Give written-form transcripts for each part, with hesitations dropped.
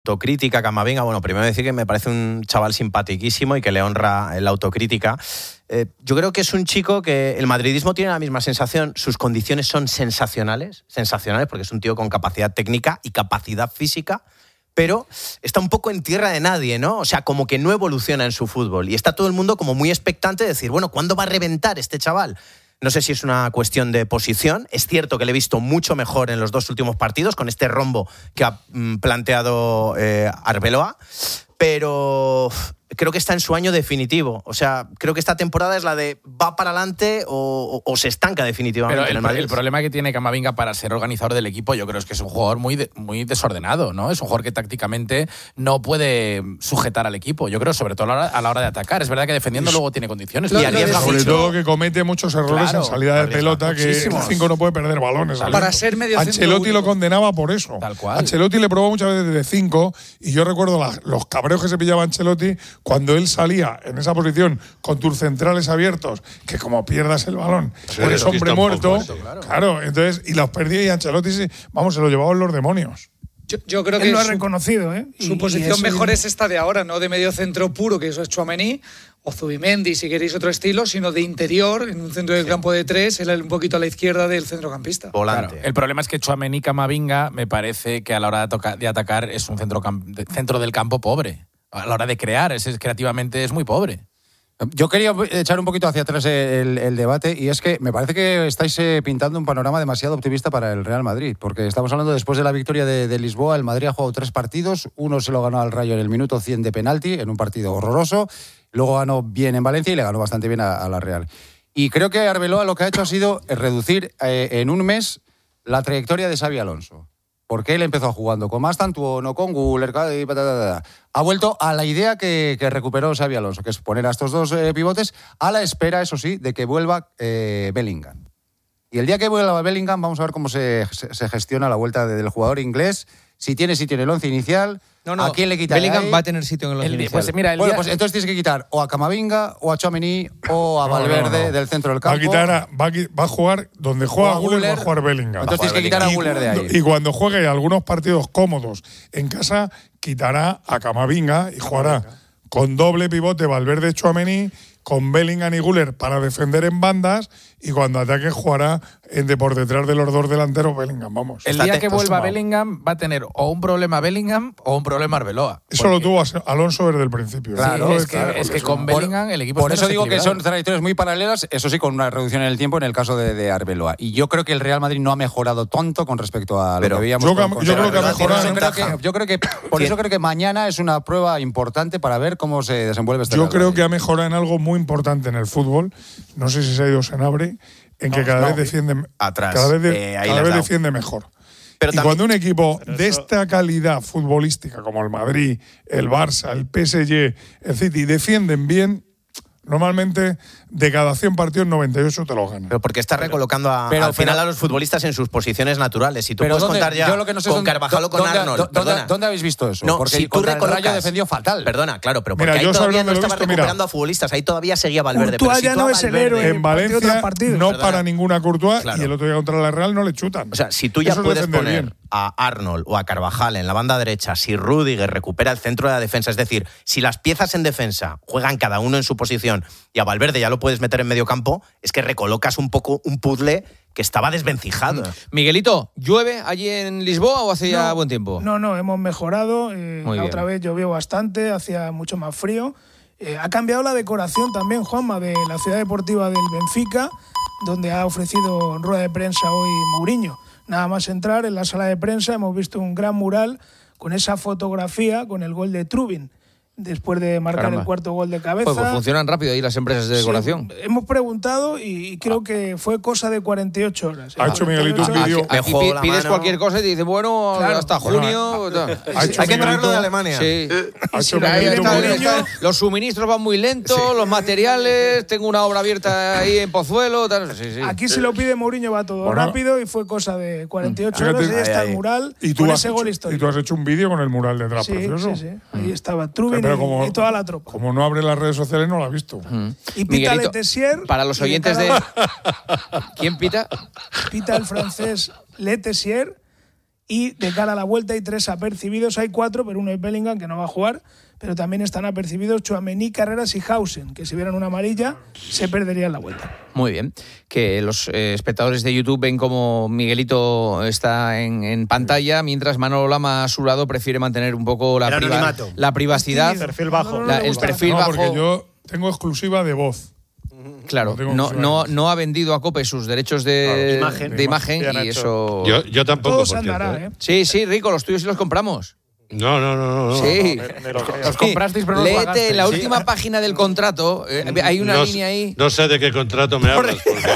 autocrítica, Camavinga. Bueno, primero decir que me parece un chaval simpaticísimo y que le honra la autocrítica. Yo creo que es un chico que el madridismo tiene la misma sensación. Sus condiciones son sensacionales, porque es un tío con capacidad técnica y capacidad física, pero está un poco en tierra de nadie, ¿no? O sea, como que no evoluciona en su fútbol. Y está todo el mundo como muy expectante de decir, bueno, ¿cuándo va a reventar este chaval? No sé si es una cuestión de posición. Es cierto que le he visto mucho mejor en los 2 últimos partidos, con este rombo que ha planteado Arbeloa, pero creo que está en su año definitivo. O sea, creo que esta temporada es la de va para adelante o se estanca definitivamente. Pero en el Madrid. El problema que tiene Camavinga para ser organizador del equipo, yo creo es que es un jugador muy desordenado, ¿no? Es un jugador que tácticamente no puede sujetar al equipo. Yo creo, sobre todo a la hora de atacar. Es verdad que defendiendo luego tiene condiciones. Y arriesga mucho. Sobre todo que comete muchos errores en salida de pelota, que el 5 no puede perder balones. Para ser medio Ancelotti lo condenaba por eso. Tal cual. Ancelotti le probó muchas veces de 5 y yo recuerdo los cabreos que se pillaba Ancelotti cuando él salía en esa posición con tus centrales abiertos, que como pierdas el balón, eres hombre muerto. Claro, entonces, y los perdía y Ancelotti, se lo llevaban los demonios. Yo creo que él lo ha reconocido, ¿eh? Su posición mejor es esta de ahora, no de medio centro puro, que eso es Tchouaméni, o Zubimendi, si queréis otro estilo, sino de interior, en un centro del campo de 3, él un poquito a la izquierda del centrocampista. Volante. Claro. El problema es que Tchouaméni, Camavinga, me parece que a la hora de atacar es un centro del campo pobre. A la hora de crear, creativamente es muy pobre. Yo quería echar un poquito hacia atrás el debate, y es que me parece que estáis pintando un panorama demasiado optimista para el Real Madrid, porque estamos hablando después de la victoria de Lisboa. El Madrid ha jugado 3 partidos, uno se lo ganó al Rayo en el minuto 100 de penalti, en un partido horroroso, luego ganó bien en Valencia y le ganó bastante bien a la Real. Y creo que Arbeloa lo que ha hecho ha sido reducir en un mes la trayectoria de Xabi Alonso. Porque él empezó jugando con Mastantuono, con Güler, ha vuelto a la idea que recuperó Xabi Alonso, que es poner a estos 2 pivotes a la espera, eso sí, de que vuelva Bellingham. Y el día que vuelva Bellingham, vamos a ver cómo se gestiona la vuelta del jugador inglés, si tiene sitio en el 11 inicial. No, ¿A quién le quita? Bellingham va a tener sitio en el 11 inicial. Pues mira, pues entonces tienes que quitar o a Camavinga, o a Tchouaméni, o a Valverde del centro del campo. Va a jugar donde juega Güler, va a jugar Bellingham. Entonces tienes que quitar a Güler de ahí. Y cuando juegue algunos partidos cómodos en casa, quitará a Camavinga y jugará con doble pivote Valverde-Tchouaméni, con Bellingham y Güler para defender en bandas, y cuando ataque jugará por detrás de los 2 delanteros Bellingham. Vamos. El día que vuelva Bellingham va a tener o un problema Bellingham o un problema Arbeloa. Eso lo tuvo Alonso desde el principio. Claro, es que con Bellingham el equipo por eso digo que son trayectorias muy paralelas, eso sí, con una reducción en el tiempo en el caso de Arbeloa. Y yo creo que el Real Madrid no ha mejorado tanto con respecto a lo que veíamos. Yo creo que ha mejorado. Por eso creo que mañana es una prueba importante para ver cómo se desenvuelve este Yo Real creo Madrid. que ha mejorado en algo muy importante en el fútbol. No sé si se ha ido Senabre, en que cada vez defiende atrás. Cada vez defiende mejor. Pero cuando un equipo de esta calidad futbolística como el Madrid, el Barça, el PSG, el City defienden bien, normalmente de cada 100 partidos 98 te los ganan. Pero porque está recolocando al final a los futbolistas en sus posiciones naturales. Si tú puedes contar ya con Carvajal o con Arnold. ¿Dónde habéis visto eso? No, porque si tú contra el Rayo defendió fatal. Perdona, claro, pero porque ahí todavía no estaba recuperando a futbolistas. Ahí todavía seguía Valverde. Courtois ya no es el héroe. En Valencia no para ninguna Courtois, y el otro día contra la Real no le chutan. O sea, si tú ya puedes poner a Arnold o a Carvajal en la banda derecha, si Rüdiger recupera el centro de la defensa, es decir, si las piezas en defensa juegan cada uno en su posición y a Valverde ya lo puedes meter en medio campo, es que recolocas un poco un puzzle que estaba desvencijado. Miguelito, ¿llueve allí en Lisboa o hace ya buen tiempo? No, hemos mejorado. La otra vez llovió bastante, hacía mucho más frío. Ha cambiado la decoración también, Juanma, de la ciudad deportiva del Benfica, donde ha ofrecido rueda de prensa hoy Mourinho. Nada más entrar en la sala de prensa hemos visto un gran mural con esa fotografía, con el gol de Trubin, después de marcar el 4º gol de cabeza. Pues funcionan rápido ahí las empresas de decoración. Sí, hemos preguntado y creo que fue cosa de 48 horas. Ha hecho Miguelito un vídeo. Aquí pides cualquier cosa y te dice, bueno, claro, hasta junio. Hay que traerlo de Alemania. Sí. Los suministros van muy lentos, los materiales, tengo una obra abierta ahí en Pozuelo. Aquí si lo pide Mourinho va todo rápido y fue cosa de 48 horas y ahí está el mural con ese gol histórico. Y tú has hecho un vídeo con el mural detrás, precioso. Sí. Ahí estaba Trubin y toda la tropa. Como no abre las redes sociales, no lo ha visto. Y pita Le Tessier. Para los oyentes ¿Quién pita? Pita el francés Le Tessier. Y de cara a la vuelta hay 3 apercibidos, hay 4, pero uno es Bellingham, que no va a jugar, pero también están apercibidos Tchouaméni, Carreras y Hausen, que si vieran una amarilla se perderían la vuelta. Muy bien. Que los espectadores de YouTube ven como Miguelito está en pantalla, mientras Manolo Lama a su lado prefiere mantener un poco la privacidad. El perfil bajo. El perfil bajo. Porque yo tengo exclusiva de voz. Claro, no ha vendido a COPE sus derechos de imagen y eso... Yo tampoco, Todo por se cierto. andará, ¿eh? Sí, Rico, los tuyos sí los compramos. No. Sí. Los comprasteis, pero no los pagasteis. Léete la última página del contrato. Hay una línea ahí. No sé de qué contrato me hablas.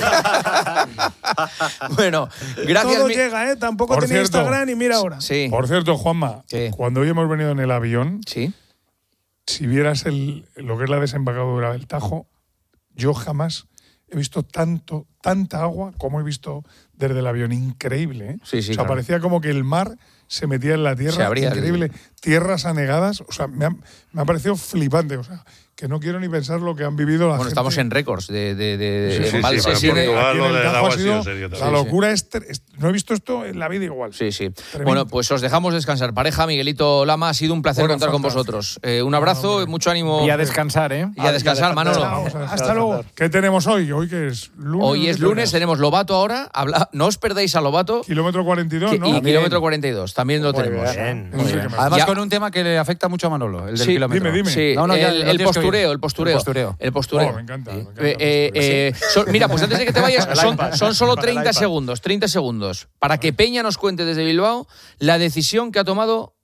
Bueno, gracias. Todo llega, ¿eh? Tampoco Por tenía cierto, Instagram y mira ahora. Sí. Por cierto, Juanma, ¿Qué? cuando hoy hemos venido en el avión, Sí. si vieras lo que es la desembocadura del Tajo, yo jamás he visto tanta agua como he visto desde el avión. Increíble, ¿eh? Sí, o sea, claro. parecía como que el mar se metía en la tierra. Se abría Increíble. Tierras anegadas. O sea, me ha parecido flipante. O sea, que no quiero ni pensar lo que han vivido la gente. Bueno, estamos en récords de Sí, embalses para y de- Portugal. Aquí en lo el del Tajo agua ha ha sido sido serio la también. locura. No he visto esto en la vida igual. Sí. Tremendo. Bueno, pues os dejamos descansar. Pareja, Miguelito Lama, ha sido un placer Bueno, contar con fantástico. vosotros. Un abrazo, hombre. mucho ánimo. Y a descansar, ¿eh? Y a descansar, Manolo. Vamos a Hasta luego. ¿Qué tenemos hoy? Hoy que es lunes. Hoy es lunes, tenemos Lobato ahora. No os perdáis a Lobato. Kilómetro 42, ¿no? Y kilómetro 42, también lo Muy tenemos. bien. No sé qué más. Además, Ya. con un tema que le afecta mucho a Manolo, el del Sí, kilómetro. dime. Sí, No, ya, el lo tienes que postureo, oír. el postureo. El postureo. El postureo. Oh, me encanta. Mira, pues antes de que te vayas, son solo para el 30 iPad. segundos, 30 segundos, para que Peña nos cuente desde Bilbao la decisión que ha tomado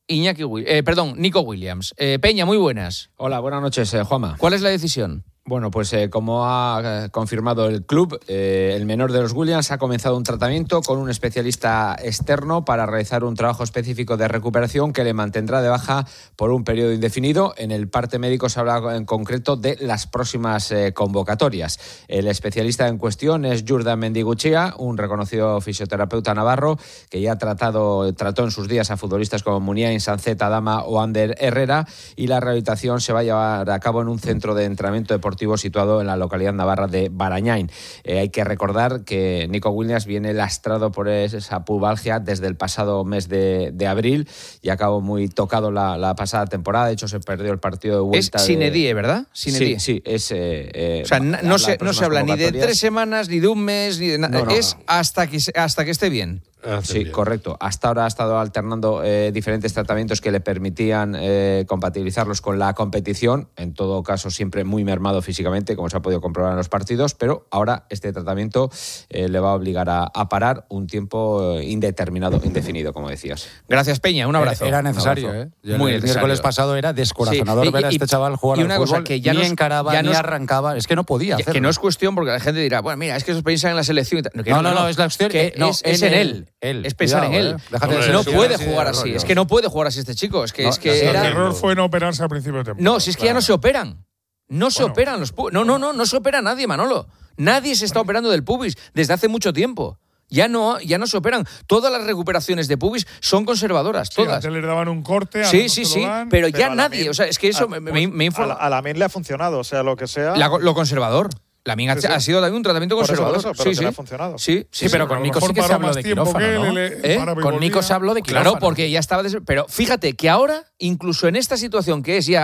Nico Williams. Peña, muy buenas. Hola, buenas noches, Juanma. ¿Cuál es la decisión? Bueno, pues como ha confirmado el club, el menor de los Williams ha comenzado un tratamiento con un especialista externo para realizar un trabajo específico de recuperación que le mantendrá de baja por un periodo indefinido. En el parte médico se habla en concreto de las próximas convocatorias. El especialista en cuestión es Jurdan Mendiguchea, un reconocido fisioterapeuta navarro que ya trató en sus días a futbolistas como Muniain, Sancet, Adama o Ander Herrera, y la rehabilitación se va a llevar a cabo en un centro de entrenamiento deportivo situado en la localidad navarra de Barañáin. Hay que recordar que Nico Williams viene lastrado por esa pubalgia desde el pasado mes de abril y acabó muy tocado la pasada temporada. De hecho, se perdió el partido de vuelta. Es sine die, ¿verdad? Sine die. Sí, es... O sea, no se habla ni de 3 semanas, ni de un mes, ni de nada. No. Hasta que esté bien. Sí, correcto. Hasta ahora ha estado alternando diferentes tratamientos que le permitían compatibilizarlos con la competición, en todo caso siempre muy mermado físicamente, como se ha podido comprobar en los partidos, pero ahora este tratamiento le va a obligar a parar un tiempo indefinido, como decías. Gracias, Peña. Un abrazo. Era necesario, Un abrazo. ¿eh? Muy el necesario. miércoles pasado era descorazonador Sí. ver a este chaval jugar y al una fútbol. cosa, que ya ni no es- encaraba, ya no ni es- arrancaba. Es que no podía hacerlo. Que no es cuestión, porque la gente dirá, bueno, mira, es que eso piensan en la selección. Y tal. Que No, es la cuestión. Que no, es en él. Es pensar Cuidado, en él. Déjate de Hombre, ser No eso puede así de jugar así. rollo. Es que no puede jugar así este chico. Es que, No, es que sí, El era. error fue no operarse al principio de temporada. No, si es que ya no se operan. No se Bueno. operan los pubis. No se opera nadie, Manolo. Nadie se está operando del pubis desde hace mucho tiempo. Ya no se operan. Todas las recuperaciones de pubis son conservadoras, Sí, todas. antes les daban un corte. ahora Sí, no sí, se sí. lo dan. Pero ya a nadie. Lamine- O sea, es que eso me informa. A Lamine le ha funcionado, o sea, lo que sea. Lo conservador. Lamine Sí, sí. ha sido también un tratamiento Por eso, conservador. por eso, pero sí, que le ha sí. funcionado. Sí, Sí, pero con A lo Nico mejor sí que se paró habló más de tiempo quirófano, que ¿no? él, le- ¿Eh? para y Con Nico volvía. se habló de quirófano. Claro, porque ya estaba. Pero fíjate que ahora, incluso en esta situación que es ya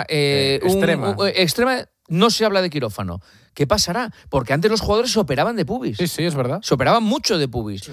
extrema, no se habla de quirófano. ¿Qué pasará? Porque antes los jugadores se operaban de pubis. Sí, es verdad. Se operaban mucho de pubis.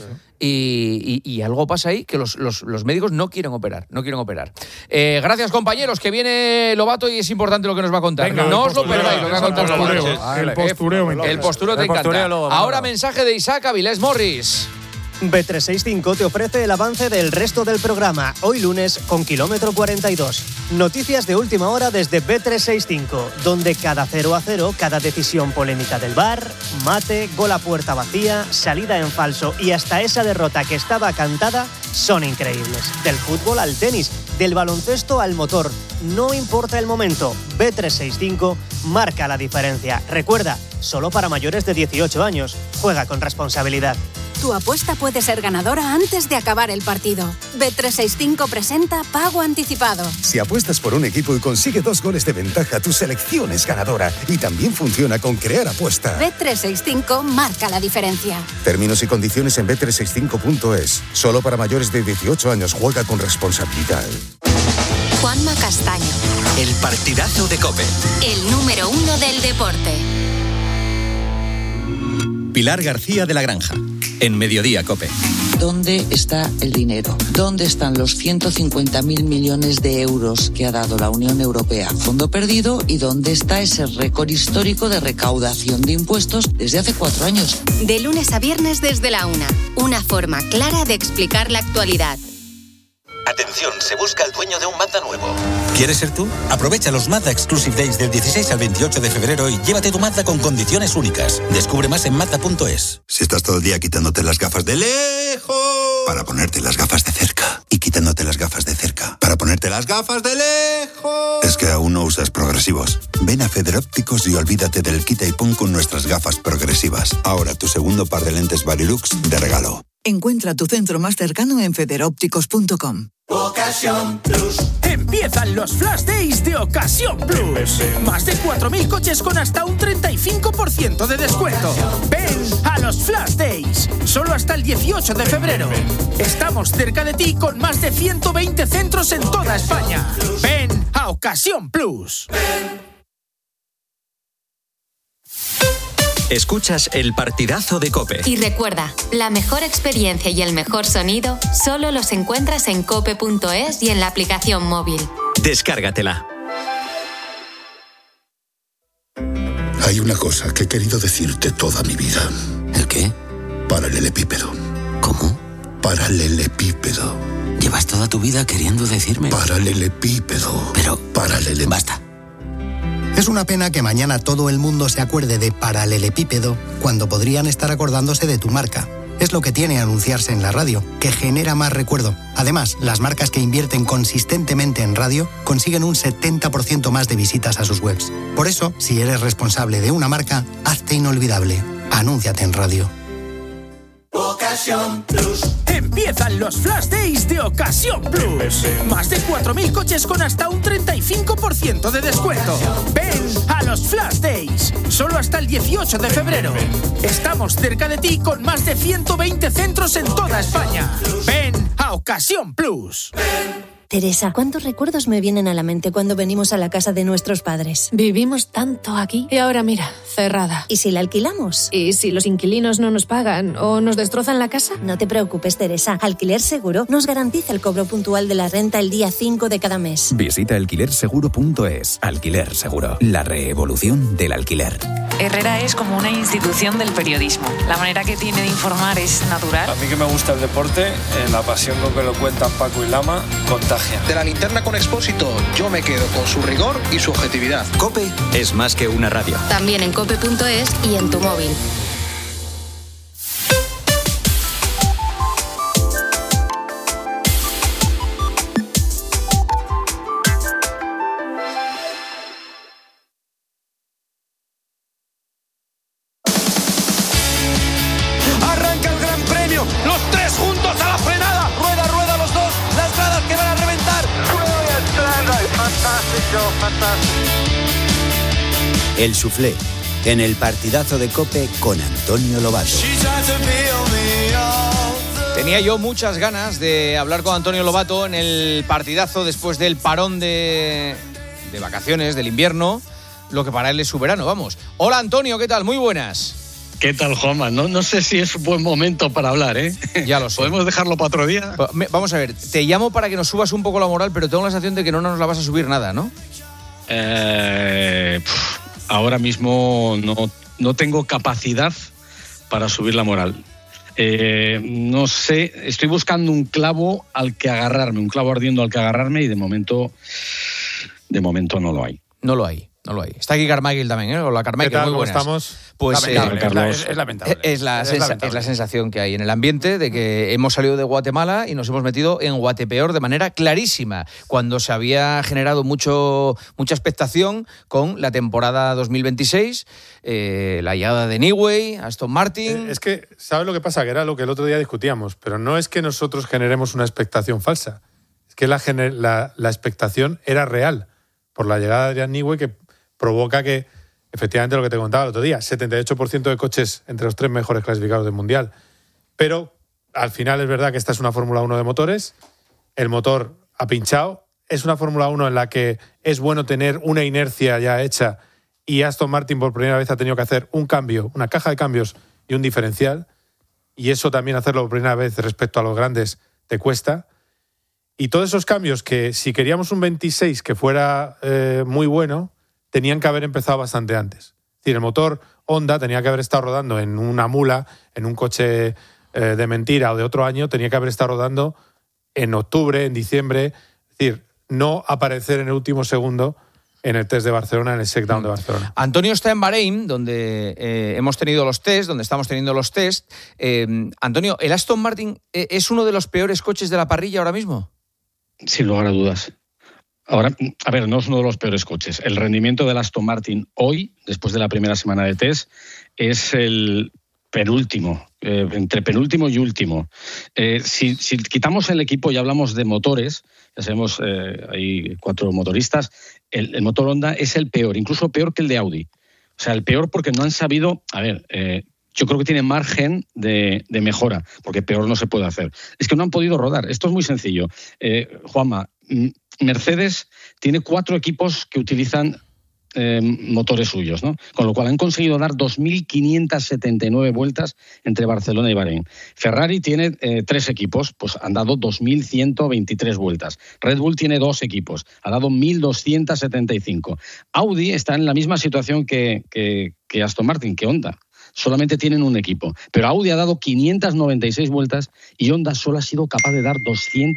Y algo pasa ahí que los médicos no quieren operar. Gracias, compañeros, que viene Lobato y es importante lo que nos va a contar. Venga, no el os lo postureo, perdáis lo que va a contar el Lobato. postureo, el postureo me encanta. El postureo te El postureo encanta. luego, Ahora Manolo. mensaje de Isaac Avilés Morris. Bet365 te ofrece el avance del resto del programa, hoy lunes con kilómetro 42. Noticias de última hora desde Bet365, donde cada 0-0, cada decisión polémica del VAR, mate, gol a puerta vacía, salida en falso y hasta esa derrota que estaba cantada son increíbles. Del fútbol al tenis, del baloncesto al motor, no importa el momento, Bet365 marca la diferencia. Recuerda, solo para mayores de 18 años, juega con responsabilidad. Tu apuesta puede ser ganadora antes de acabar el partido. Bet365 presenta Pago Anticipado. Si apuestas por un equipo y consigue 2 goles de ventaja, tu selección es ganadora. Y también funciona con Crear Apuesta. Bet365 marca la diferencia. Términos y condiciones en bet365.es. Solo para mayores de 18 años. Juega con responsabilidad. Juanma Castaño. El partidazo de COPE. El número 1 del deporte. Pilar García de la Granja. En Mediodía COPE. ¿Dónde está el dinero? ¿Dónde están los 150.000 millones de euros que ha dado la Unión Europea a fondo perdido? ¿Y dónde está ese récord histórico de recaudación de impuestos desde hace 4 años? De lunes a viernes desde la 1. Una forma clara de explicar la actualidad. Atención, se busca el dueño de un Mazda nuevo. ¿Quieres ser tú? Aprovecha los Mazda Exclusive Days del 16 al 28 de febrero y llévate tu Mazda con condiciones únicas. Descubre más en Mazda.es. Si estás todo el día quitándote las gafas de lejos para ponerte las gafas de cerca y quitándote las gafas de cerca para ponerte las gafas de lejos, es que aún no usas progresivos. Ven a Federópticos y olvídate del quita y pon con nuestras gafas progresivas. Ahora tu segundo par de lentes Varilux de regalo. Encuentra tu centro más cercano en federópticos.com. Ocasión Plus. Empiezan los Flash Days de Ocasión Plus. Más de 4.000 coches con hasta un 35% de descuento. Ven a los Flash Days. Solo hasta el 18 de febrero. Estamos cerca de ti con más de 120 centros en toda España. Ven a Ocasión Plus. Escuchas el partidazo de COPE. Y recuerda, la mejor experiencia y el mejor sonido solo los encuentras en cope.es y en la aplicación móvil. Descárgatela. Hay una cosa que he querido decirte toda mi vida. ¿El qué? Paralelepípedo. ¿Cómo? Paralelepípedo. Llevas toda tu vida queriendo decirme. Paralelepípedo. Pero... Basta. Es una pena que mañana todo el mundo se acuerde de paralelepípedo cuando podrían estar acordándose de tu marca. Es lo que tiene anunciarse en la radio, que genera más recuerdo. Además, las marcas que invierten consistentemente en radio consiguen un 70% más de visitas a sus webs. Por eso, si eres responsable de una marca, hazte inolvidable. Anúnciate en radio. Ocasión Plus. Empiezan los Flash Days de Ocasión Plus. Más de 4.000 coches con hasta un 35% de descuento. Ven a los Flash Days. Solo hasta el 18 de febrero. Estamos cerca de ti con más de 120 centros en toda España. Ven a Ocasión Plus. Teresa, ¿cuántos recuerdos me vienen a la mente cuando venimos a la casa de nuestros padres? Vivimos tanto aquí y ahora mira, cerrada. ¿Y si la alquilamos? ¿Y si los inquilinos no nos pagan o nos destrozan la casa? No te preocupes, Teresa. Alquiler Seguro nos garantiza el cobro puntual de la renta el día 5 de cada mes. Visita alquilerseguro.es. Alquiler Seguro, la revolución del alquiler. Herrera es como una institución del periodismo. La manera que tiene de informar es natural. A mí que me gusta el deporte, la pasión con que lo cuentan Paco y Lama, contagia. De la linterna con Expósito, yo me quedo con su rigor y su objetividad. COPE es más que una radio. También en cope.es y en tu móvil. Arranca el Gran Premio, los tres juntos a la frenada. Rueda, rueda los dos, las gradas que van a reventar. El Soufflé, en el partidazo de COPE con Antonio Lobato. Tenía yo muchas ganas de hablar con Antonio Lobato en el partidazo después del parón de vacaciones, del invierno, lo que para él es su verano, vamos. Hola Antonio, ¿qué tal? Muy buenas. ¿Qué tal, Juanma? No sé si es un buen momento para hablar, ¿eh? Ya lo sé. ¿Podemos dejarlo para otro día? Vamos a ver, te llamo para que nos subas un poco la moral, pero tengo la sensación de que no nos la vas a subir nada, ¿no? Ahora mismo no tengo capacidad para subir la moral. No sé, estoy buscando un clavo al que agarrarme, un clavo ardiendo al que agarrarme y de momento no lo hay. No lo hay. No lo hay. Está aquí Carmichael también, ¿eh? Hola, Carmichael, muy buenas. ¿Cómo estamos? Pues lamentable, es lamentable. Es la sensación que hay en el ambiente de que hemos salido de Guatemala y nos hemos metido en Guatepeor de manera clarísima, cuando se había generado mucha expectación con la temporada 2026, la llegada de Newey, Aston Martin... Es que, ¿sabes lo que pasa? Que era lo que el otro día discutíamos, pero no es que nosotros generemos una expectación falsa, es que la expectación era real por la llegada de Adrian Newey, que provoca que, efectivamente, lo que te contaba el otro día, 78% de coches entre los 3 mejores clasificados del Mundial. Pero al final es verdad que esta es una Fórmula 1 de motores, el motor ha pinchado, es una Fórmula 1 en la que es bueno tener una inercia ya hecha, y Aston Martin por primera vez ha tenido que hacer un cambio, una caja de cambios y un diferencial, y eso también hacerlo por primera vez respecto a los grandes te cuesta. Y todos esos cambios que, si queríamos un 26 que fuera muy bueno, tenían que haber empezado bastante antes. Es decir, el motor Honda tenía que haber estado rodando en una mula, en un coche de mentira o de otro año, tenía que haber estado rodando en octubre, en diciembre. Es decir, no aparecer en el último segundo en el test de Barcelona, en el shakedown de Barcelona. Antonio está en Bahrein, donde hemos tenido los test, donde estamos teniendo los test. Antonio, ¿el Aston Martin es uno de los peores coches de la parrilla ahora mismo? Sin lugar a dudas. Ahora, a ver, no es uno de los peores coches. El rendimiento del Aston Martin hoy, después de la primera semana de test, es el penúltimo, entre penúltimo y último. Si quitamos el equipo y hablamos de motores, ya sabemos, hay 4 motoristas, el motor Honda es el peor, incluso peor que el de Audi. O sea, el peor porque no han sabido... A ver, yo creo que tiene margen de mejora, porque peor no se puede hacer. Es que no han podido rodar. Esto es muy sencillo. Juanma, Mercedes tiene 4 equipos que utilizan motores suyos, ¿no? Con lo cual han conseguido dar 2.579 vueltas entre Barcelona y Bahrein. Ferrari tiene 3 equipos, pues han dado 2.123 vueltas. Red Bull tiene 2 equipos, ha dado 1.275. Audi está en la misma situación que Aston Martin, que Honda. Solamente tienen un equipo. Pero Audi ha dado 596 vueltas y Honda solo ha sido capaz de dar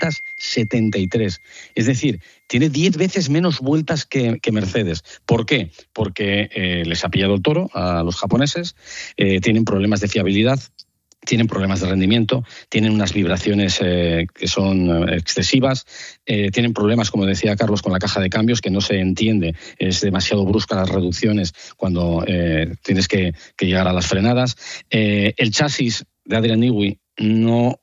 273. Es decir, tiene 10 veces menos vueltas que Mercedes. ¿Por qué? Porque les ha pillado el toro a los japoneses, tienen problemas de fiabilidad, tienen problemas de rendimiento, tienen unas vibraciones que son excesivas, tienen problemas, como decía Carlos, con la caja de cambios, que no se entiende, es demasiado brusca las reducciones cuando tienes que llegar a las frenadas. El chasis de Adrian Newey no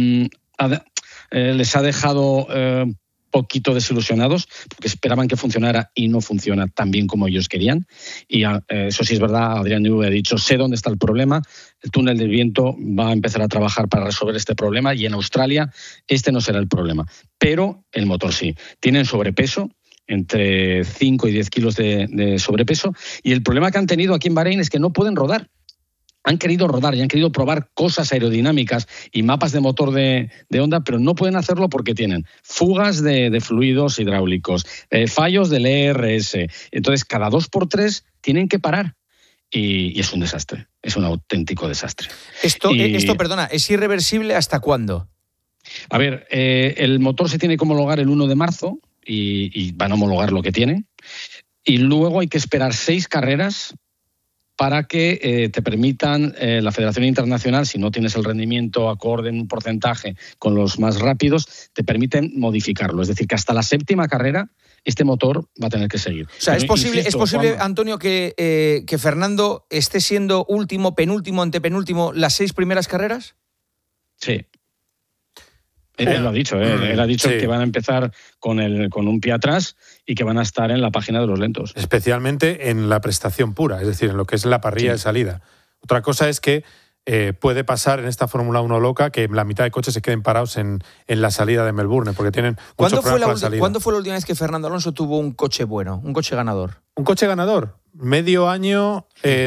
les ha dejado poquito desilusionados, porque esperaban que funcionara y no funciona tan bien como ellos querían. Y eso sí es verdad, Adrian Newey ha dicho, sé dónde está el problema, el túnel del viento va a empezar a trabajar para resolver este problema, y en Australia este no será el problema. Pero el motor sí. Tienen sobrepeso, entre 5 y 10 kilos de sobrepeso, y el problema que han tenido aquí en Bahrein es que no pueden rodar. Han querido rodar y han querido probar cosas aerodinámicas y mapas de motor de Honda, pero no pueden hacerlo porque tienen fugas de fluidos hidráulicos, fallos del ERS. Entonces, cada 2x3 tienen que parar. Y es un desastre, es un auténtico desastre. Esto, perdona, ¿es irreversible hasta cuándo? A ver, el motor se tiene que homologar el 1 de marzo y van a homologar lo que tienen. Y luego hay que esperar 6 carreras para que te permitan la Federación Internacional, si no tienes el rendimiento acorde en un porcentaje con los más rápidos, te permiten modificarlo. Es decir, que hasta la 7ª carrera este motor va a tener que seguir. O sea, ¿es posible, Antonio, que Fernando esté siendo último, penúltimo, antepenúltimo las 6 primeras carreras? Sí. Él lo ha dicho, él ha dicho que van a empezar con un pie atrás y que van a estar en la página de los lentos. Especialmente en la prestación pura, es decir, en lo que es la parrilla de salida. Otra cosa es que puede pasar en esta Fórmula 1 loca que la mitad de coches se queden parados en la salida de Melbourne, porque tienen muchos problemas con la salida. ¿Cuándo fue la última vez que Fernando Alonso tuvo un coche bueno, un coche ganador? ¿Un coche ganador? Medio año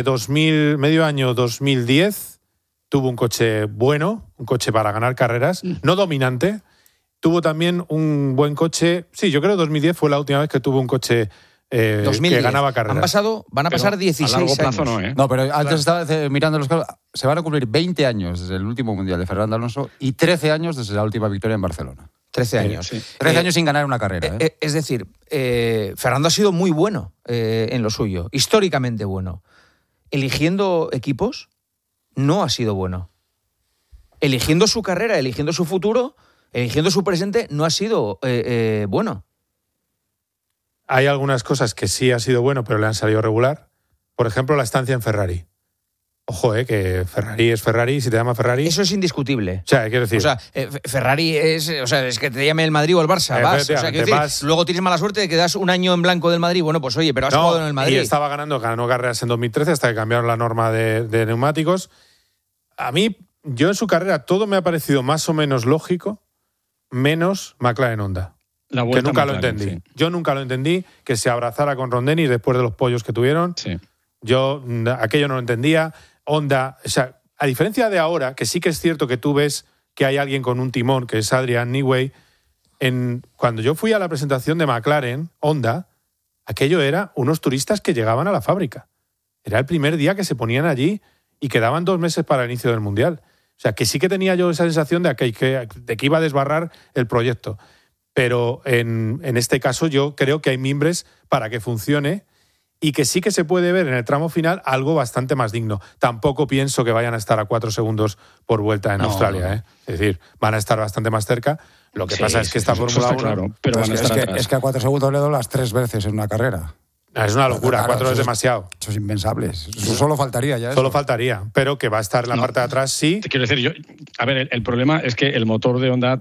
2010... Tuvo un coche bueno, un coche para ganar carreras, no dominante. Tuvo también un buen coche. Sí, yo creo que 2010 fue la última vez que tuvo un coche que ganaba carreras. Van a pasar 16 a largo plazo años. No, pero antes estaba mirando los casos. Se van a cumplir 20 años desde el último Mundial de Fernando Alonso y 13 años desde la última victoria en Barcelona. 13 años. Sí. 13 años sin ganar una carrera. Es decir, Fernando ha sido muy bueno en lo suyo, históricamente bueno. Eligiendo equipos, no ha sido bueno. Eligiendo su carrera, eligiendo su futuro, eligiendo su presente, no ha sido bueno. Hay algunas cosas que sí ha sido bueno, pero le han salido regular. Por ejemplo, la estancia en Ferrari. Ojo, que Ferrari es Ferrari, si te llama Ferrari... Eso es indiscutible. O sea, quiero decir... O sea, Ferrari es que te llame el Madrid o el Barça, vas. O sea, quiero decir, luego tienes mala suerte de que das un año en blanco del Madrid. Bueno, pues oye, pero has jugado en el Madrid. Y ganó carreras en 2013 hasta que cambiaron la norma de neumáticos. A mí, yo en su carrera todo me ha parecido más o menos lógico, menos McLaren Honda. Que nunca McLaren, lo entendí. Sí. Yo nunca lo entendí, que se abrazara con Ron Dennis después de los pollos que tuvieron. Sí. Yo aquello no lo entendía. Honda, o sea, a diferencia de ahora, que sí que es cierto que tú ves que hay alguien con un timón, que es Adrian Newey, cuando yo fui a la presentación de McLaren, Honda, aquello era unos turistas que llegaban a la fábrica. Era el primer día que se ponían allí y quedaban 2 meses para el inicio del Mundial. O sea, que sí que tenía yo esa sensación de que iba a desbarrar el proyecto. Pero en este caso yo creo que hay mimbres para que funcione y que sí que se puede ver en el tramo final algo bastante más digno. Tampoco pienso que vayan a estar a 4 segundos por vuelta en Australia. No. Es decir, van a estar bastante más cerca. Lo que pasa es que esta Fórmula 1... Claro, pero es que a 4 segundos le doblas 3 veces en una carrera. Es una locura, claro, 4 es demasiado. Eso es impensable. Eso solo faltaría ya. Solo faltaría, pero que va a estar en la parte de atrás, sí. Te quiero decir, el problema es que el motor de Honda...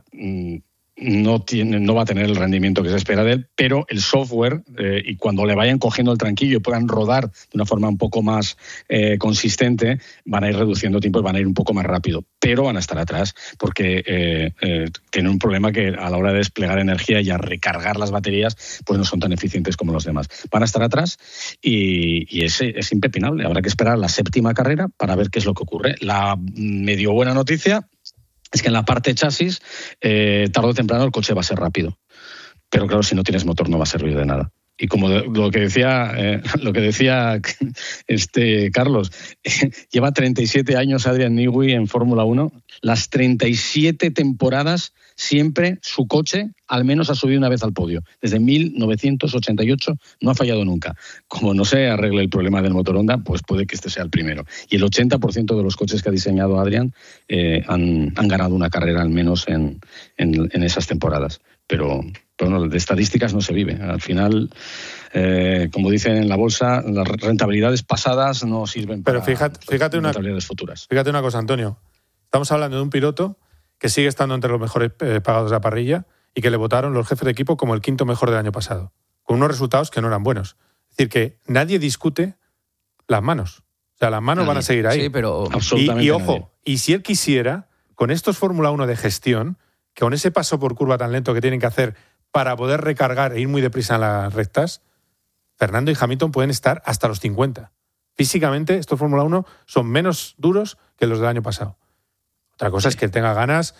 no va a tener el rendimiento que se espera de él, pero el software, y cuando le vayan cogiendo el tranquillo y puedan rodar de una forma un poco más consistente, van a ir reduciendo tiempo y van a ir un poco más rápido, pero van a estar atrás porque tienen un problema que a la hora de desplegar energía y a recargar las baterías pues no son tan eficientes como los demás. Van a estar atrás y es impepinable. Habrá que esperar la 7ª carrera para ver qué es lo que ocurre. La medio buena noticia es que en la parte chasis, tarde o temprano el coche va a ser rápido. Pero claro, si no tienes motor no va a servir de nada. Y como lo que decía Carlos, lleva 37 años Adrian Newey en Fórmula 1, las 37 temporadas siempre su coche al menos ha subido una vez al podio. Desde 1988 no ha fallado nunca. Como no se arregle el problema del motor Honda, pues puede que este sea el primero. Y el 80% de los coches que ha diseñado Adrian han ganado una carrera al menos en esas temporadas. Pero no, de estadísticas no se vive. Al final, como dicen en la bolsa, las rentabilidades pasadas no sirven para fíjate rentabilidades futuras. Fíjate una cosa, Antonio. Estamos hablando de un piloto que sigue estando entre los mejores pagados de la parrilla y que le votaron los jefes de equipo como el 5º mejor del año pasado, con unos resultados que no eran buenos. Es decir, que nadie discute las manos. O sea, las manos van a seguir ahí. Sí, pero y ojo, y si él quisiera, con estos Fórmula 1 de gestión, que con ese paso por curva tan lento que tienen que hacer para poder recargar e ir muy deprisa en las rectas, Fernando y Hamilton pueden estar hasta los 50. Físicamente, estos Fórmula 1 son menos duros que los del año pasado. Otra cosa es que él tenga ganas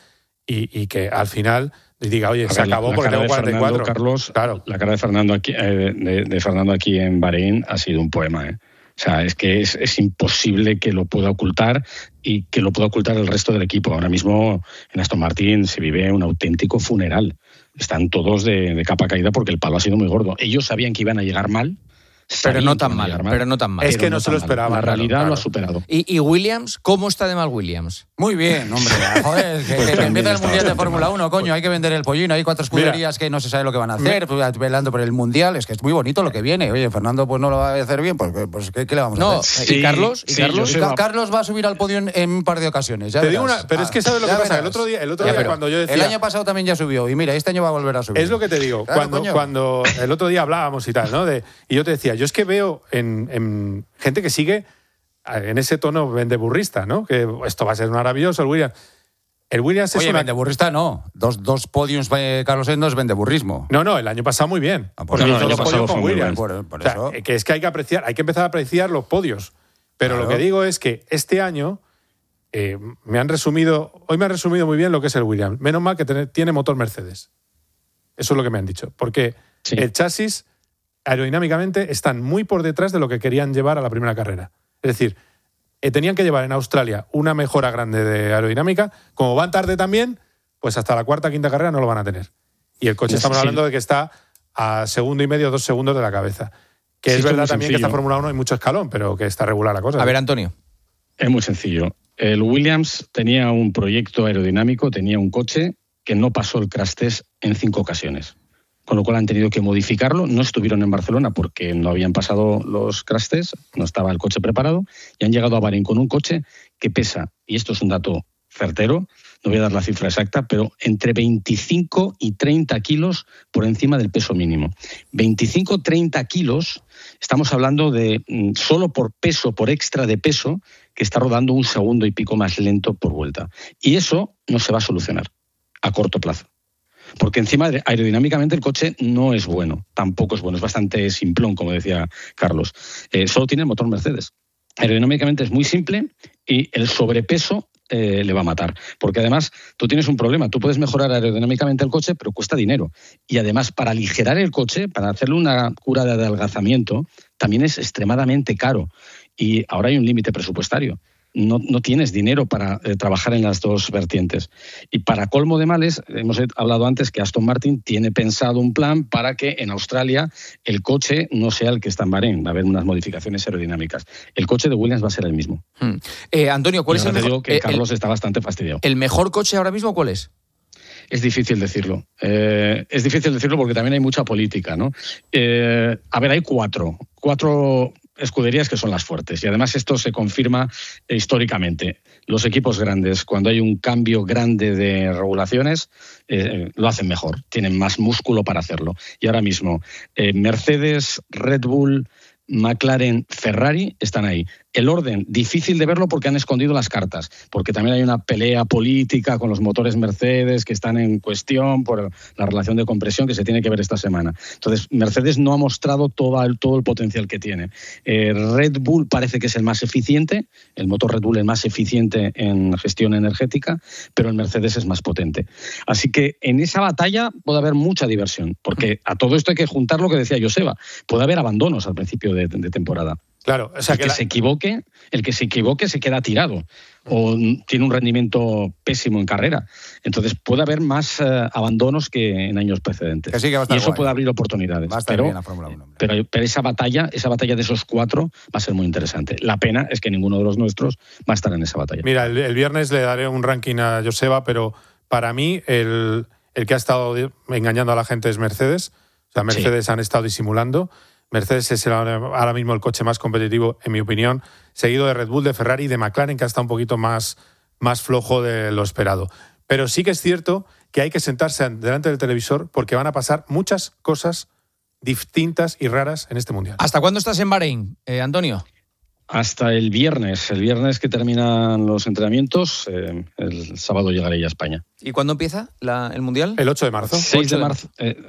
y que al final diga, oye, se acabó porque tengo 44. Carlos, claro. La cara de Fernando aquí, de Fernando aquí en Bahrein ha sido un poema, O sea, es que es imposible que lo pueda ocultar y que lo pueda ocultar el resto del equipo. Ahora mismo en Aston Martin se vive un auténtico funeral. Están todos de capa caída porque el palo ha sido muy gordo. Ellos sabían que iban a llegar mal. Pero no tan mal. Es que no se lo esperaban. La realidad lo ha superado. ¿Y Williams? ¿Cómo está de mal Williams? Muy bien, hombre. Joder, que empieza el Mundial de Fórmula 1, coño. Hay que vender el pollino. Hay 4 escuderías que no se sabe lo que van a hacer, velando por el Mundial. Es que es muy bonito lo que viene. Oye, Fernando pues no lo va a hacer bien, pues ¿qué le vamos a hacer? ¿Y Carlos? Carlos va a subir al podio en un par de ocasiones. Ya te digo pero es que ¿sabes lo que pasa? El otro día cuando yo decía... El año pasado también ya subió. Y mira, este año va a volver a subir. Es lo que te digo. Claro, cuando el otro día hablábamos y tal, ¿no? Y yo te decía, yo es que veo en gente que sigue en ese tono vendeburrista, ¿no? Que esto va a ser maravilloso, el Williams. El Williams es vendeburrista no. Dos podiums Carlos Sainz no es vendeburrismo. No, el año pasado muy bien. Porque hizo los podios con Williams. Por eso. Que es que hay que empezar a apreciar los podios. Pero lo que digo es que este año hoy me han resumido muy bien lo que es el Williams. Menos mal que tiene motor Mercedes. Eso es lo que me han dicho. Porque el chasis aerodinámicamente están muy por detrás de lo que querían llevar a la primera carrera. Es decir, tenían que llevar en Australia una mejora grande de aerodinámica. Como van tarde también, pues hasta la cuarta, quinta carrera no lo van a tener. Y el coche estamos hablando de que está a 1,5, 2 segundos de la cabeza. Que es verdad también que esta Fórmula 1 hay mucho escalón, pero que está regular la cosa. A ver, Antonio. Es muy sencillo. El Williams tenía un proyecto aerodinámico, tenía un coche que no pasó el crash test en 5 ocasiones. Con lo cual han tenido que modificarlo. No estuvieron en Barcelona porque no habían pasado los crash tests, no estaba el coche preparado, y han llegado a Bahrein con un coche que pesa, y esto es un dato certero, no voy a dar la cifra exacta, pero entre 25 y 30 kilos por encima del peso mínimo. 25-30 kilos, estamos hablando de solo por peso, por extra de peso, que está rodando 1 segundo y pico más lento por vuelta. Y eso no se va a solucionar a corto plazo. Porque encima aerodinámicamente el coche no es bueno, tampoco es bueno, es bastante simplón, como decía Carlos. Solo tiene el motor Mercedes. Aerodinámicamente es muy simple y el sobrepeso le va a matar. Porque además tú tienes un problema, tú puedes mejorar aerodinámicamente el coche, pero cuesta dinero. Y además para aligerar el coche, para hacerle una cura de adelgazamiento, también es extremadamente caro. Y ahora hay un límite presupuestario. No tienes dinero para trabajar en las dos vertientes. Y para colmo de males, hemos hablado antes que Aston Martin tiene pensado un plan para que en Australia el coche no sea el que está en Bahrein. Va a haber unas modificaciones aerodinámicas. El coche de Williams va a ser el mismo. Antonio, ¿cuál es el mejor? Te digo que Carlos está bastante fastidiado. ¿El mejor coche ahora mismo cuál es? Es difícil decirlo. Es difícil decirlo porque también hay mucha política, ¿no? A ver, hay cuatro escuderías que son las fuertes, y además esto se confirma históricamente. Los equipos grandes, cuando hay un cambio grande de regulaciones, lo hacen mejor, tienen más músculo para hacerlo. Y ahora mismo Mercedes, Red Bull, McLaren, Ferrari están ahí. El orden, difícil de verlo porque han escondido las cartas, porque también hay una pelea política con los motores Mercedes que están en cuestión por la relación de compresión que se tiene que ver esta semana. Entonces, Mercedes no ha mostrado todo el potencial que tiene. Red Bull parece que es el más eficiente, el motor Red Bull es el más eficiente en gestión energética, pero el Mercedes es más potente. Así que en esa batalla puede haber mucha diversión, porque a todo esto hay que juntar lo que decía Joseba, puede haber abandonos al principio de temporada. Claro, o sea, el que se equivoque se queda tirado o tiene un rendimiento pésimo en carrera. Entonces puede haber más abandonos que en años precedentes. Que sí que va a estar y eso guay. Puede abrir oportunidades. Va a estar bien la Fórmula 1. Pero esa batalla de esos 4 va a ser muy interesante. La pena es que ninguno de los nuestros va a estar en esa batalla. Mira, el viernes le daré un ranking a Joseba, pero para mí el que ha estado engañando a la gente es Mercedes. O sea, Mercedes han estado disimulando. Mercedes es ahora mismo el coche más competitivo, en mi opinión, seguido de Red Bull, de Ferrari y de McLaren, que ha estado un poquito más flojo de lo esperado. Pero sí que es cierto que hay que sentarse delante del televisor porque van a pasar muchas cosas distintas y raras en este Mundial. ¿Hasta cuándo estás en Bahrein, Antonio? Hasta el viernes que terminan los entrenamientos, el sábado llegaré ya a España. ¿Y cuándo empieza el Mundial? El 8 de marzo. 6 de marzo.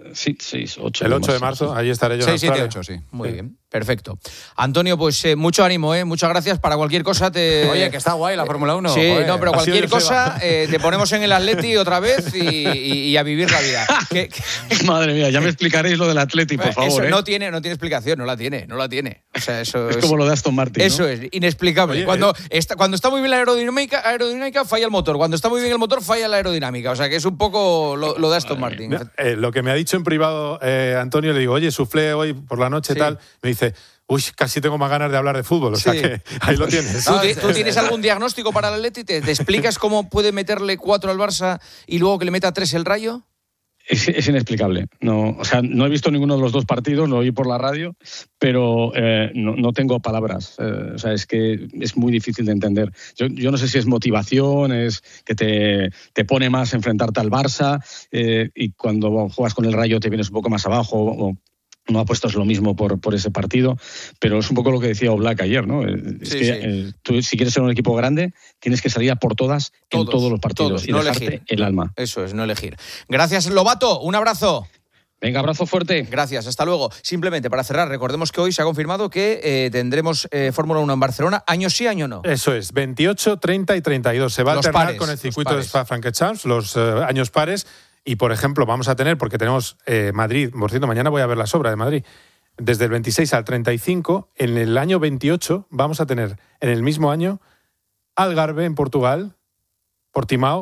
8 El 8 de marzo, ahí estaré yo. 6, 7, 8, sí. Muy bien, perfecto. Antonio, pues mucho ánimo, muchas gracias. Para cualquier cosa Oye, que está guay la Fórmula 1. Sí, joder. no, pero cualquier cosa te ponemos en el Atleti otra vez y a vivir la vida. Madre mía, ya me explicaréis lo del Atleti, por favor. Eso no tiene explicación, no la tiene. O sea, eso es como lo de Aston Martin, ¿no? Eso es inexplicable. Oye, cuando está muy bien la aerodinámica, falla el motor. Cuando está muy bien el motor, falla la aerodinámica. O sea, que es un poco lo de Aston Martin. Lo que me ha dicho en privado Antonio, le digo, oye, suflé hoy por la noche tal, me dice, uy, casi tengo más ganas de hablar de fútbol. O sea que ahí lo tienes. ¿Tú tienes algún diagnóstico para el Atleti? ¿Te explicas cómo puede meterle 4 al Barça y luego que le meta 3 el Rayo? Es inexplicable. No he visto ninguno de los dos partidos, lo oí por la radio, pero no tengo palabras. Es que es muy difícil de entender. Yo no sé si es motivación, es que te pone más enfrentarte al Barça y cuando juegas con el Rayo te vienes un poco más abajo o no apuestas lo mismo por ese partido, pero es un poco lo que decía Oblak ayer, ¿no? Tú, si quieres ser un equipo grande, tienes que salir a por todas en todos los partidos y no dejarte elegir. El alma. Eso es, no elegir. Gracias, Lobato. Un abrazo. Venga, abrazo fuerte. Gracias, hasta luego. Simplemente para cerrar, recordemos que hoy se ha confirmado que tendremos Fórmula 1 en Barcelona, año sí, año no. Eso es, 28, 30 y 32. Se va a alternar con el circuito de Spa-Francorchamps, los años pares. Y, por ejemplo, vamos a tener, porque tenemos Madrid, por cierto, mañana voy a ver la obras de Madrid, desde el 26 al 35, en el año 28 vamos a tener, en el mismo año, Algarve en Portugal, Portimao,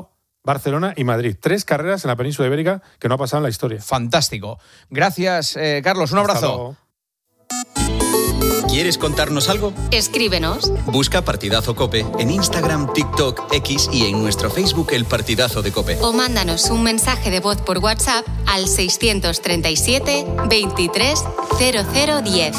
Barcelona y Madrid. 3 carreras en la península ibérica que no ha pasado en la historia. Fantástico. Gracias, Carlos. Un abrazo. ¿Quieres contarnos algo? Escríbenos. Busca Partidazo COPE en Instagram, TikTok, X y en nuestro Facebook El Partidazo de COPE. O mándanos un mensaje de voz por WhatsApp al 637 23 0010.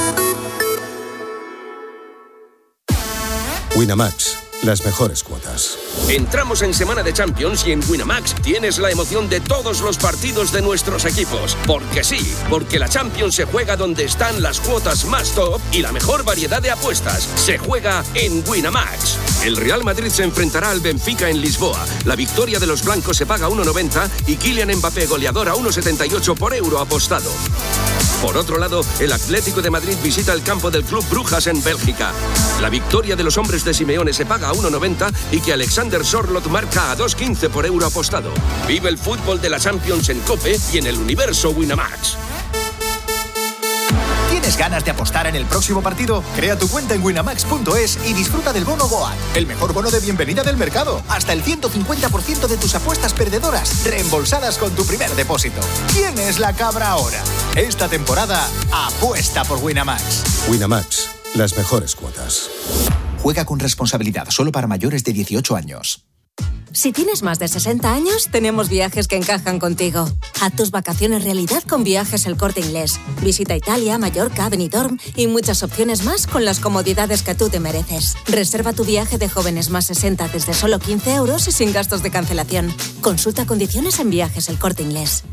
Winamax, las mejores cuotas. Entramos en semana de Champions y en Winamax tienes la emoción de todos los partidos de nuestros equipos. Porque sí, porque la Champions se juega donde están las cuotas más top y la mejor variedad de apuestas. Se juega en Winamax. El Real Madrid se enfrentará al Benfica en Lisboa. La victoria de los blancos se paga 1,90 y Kylian Mbappé goleador a 1,78 por euro apostado. Por otro lado, el Atlético de Madrid visita el campo del Club Brujas en Bélgica. La victoria de los hombres de Simeone se paga a 1,90 y que Alexander Sorloth marca a 2,15 por euro apostado. Vive el fútbol de la Champions en COPE y en el universo Winamax. ¿Tienes ganas de apostar en el próximo partido? Crea tu cuenta en winamax.es y disfruta del bono Goat, el mejor bono de bienvenida del mercado. Hasta el 150% de tus apuestas perdedoras reembolsadas con tu primer depósito. ¿Quién es la cabra ahora? Esta temporada, apuesta por Winamax. Winamax, las mejores cuotas. Juega con responsabilidad, solo para mayores de 18 años. Si tienes más de 60 años, tenemos viajes que encajan contigo. Haz tus vacaciones realidad con Viajes El Corte Inglés. Visita Italia, Mallorca, Benidorm y muchas opciones más con las comodidades que tú te mereces. Reserva tu viaje de jóvenes más 60 desde solo 15 euros y sin gastos de cancelación. Consulta condiciones en Viajes El Corte Inglés.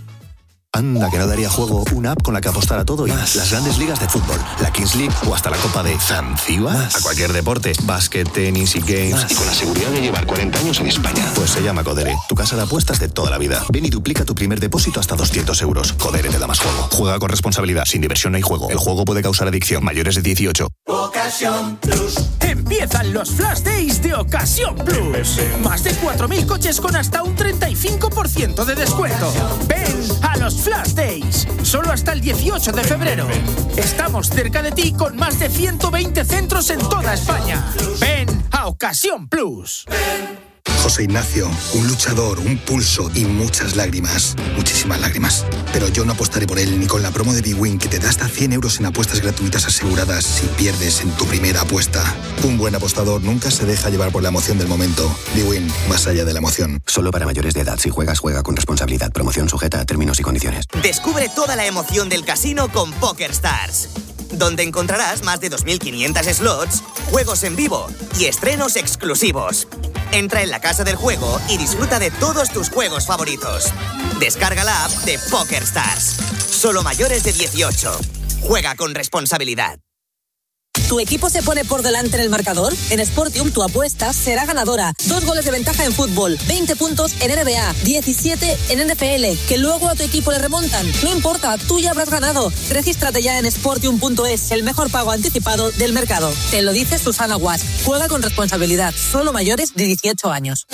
Anda, que no daría juego una app con la que apostar a todo y las grandes ligas de fútbol, la Kings League o hasta la Copa de Zanzíbar. A cualquier deporte, básquet, tenis y games. Y con la seguridad de llevar 40 años en España. Pues se llama Codere, tu casa de apuestas de toda la vida. Ven y duplica tu primer depósito hasta 200 euros. Codere te da más juego. Juega con responsabilidad, sin diversión no hay juego. El juego puede causar adicción. Mayores de 18. Ocasión Plus. Empiezan los Flash Days de Ocasión Plus. Más de 4.000 coches con hasta un 35% de descuento. Ven a los Flash Days, solo hasta el 18 de febrero. Estamos cerca de ti con más de 120 centros en toda España. Ven a Ocasión Plus. José Ignacio, un luchador, un pulso y muchas lágrimas. Muchísimas lágrimas. Pero yo no apostaré por él ni con la promo de bwin que te da hasta 100 euros en apuestas gratuitas aseguradas si pierdes en tu primera apuesta. Un buen apostador nunca se deja llevar por la emoción del momento. bwin, más allá de la emoción. Solo para mayores de edad. Si juegas, juega con responsabilidad. Promoción sujeta a términos y condiciones. Descubre toda la emoción del casino con PokerStars, donde encontrarás más de 2.500 slots, juegos en vivo y estrenos exclusivos. Entra en la casa del juego y disfruta de todos tus juegos favoritos. Descarga la app de PokerStars. Solo mayores de 18. Juega con responsabilidad. ¿Tu equipo se pone por delante en el marcador? En Sportium tu apuesta será ganadora. 2 goles de ventaja en fútbol, 20 puntos en NBA, 17 en NFL, que luego a tu equipo le remontan. No importa, tú ya habrás ganado. Regístrate ya en Sportium.es, el mejor pago anticipado del mercado. Te lo dice Susana Guas. Juega con responsabilidad. Solo mayores de 18 años.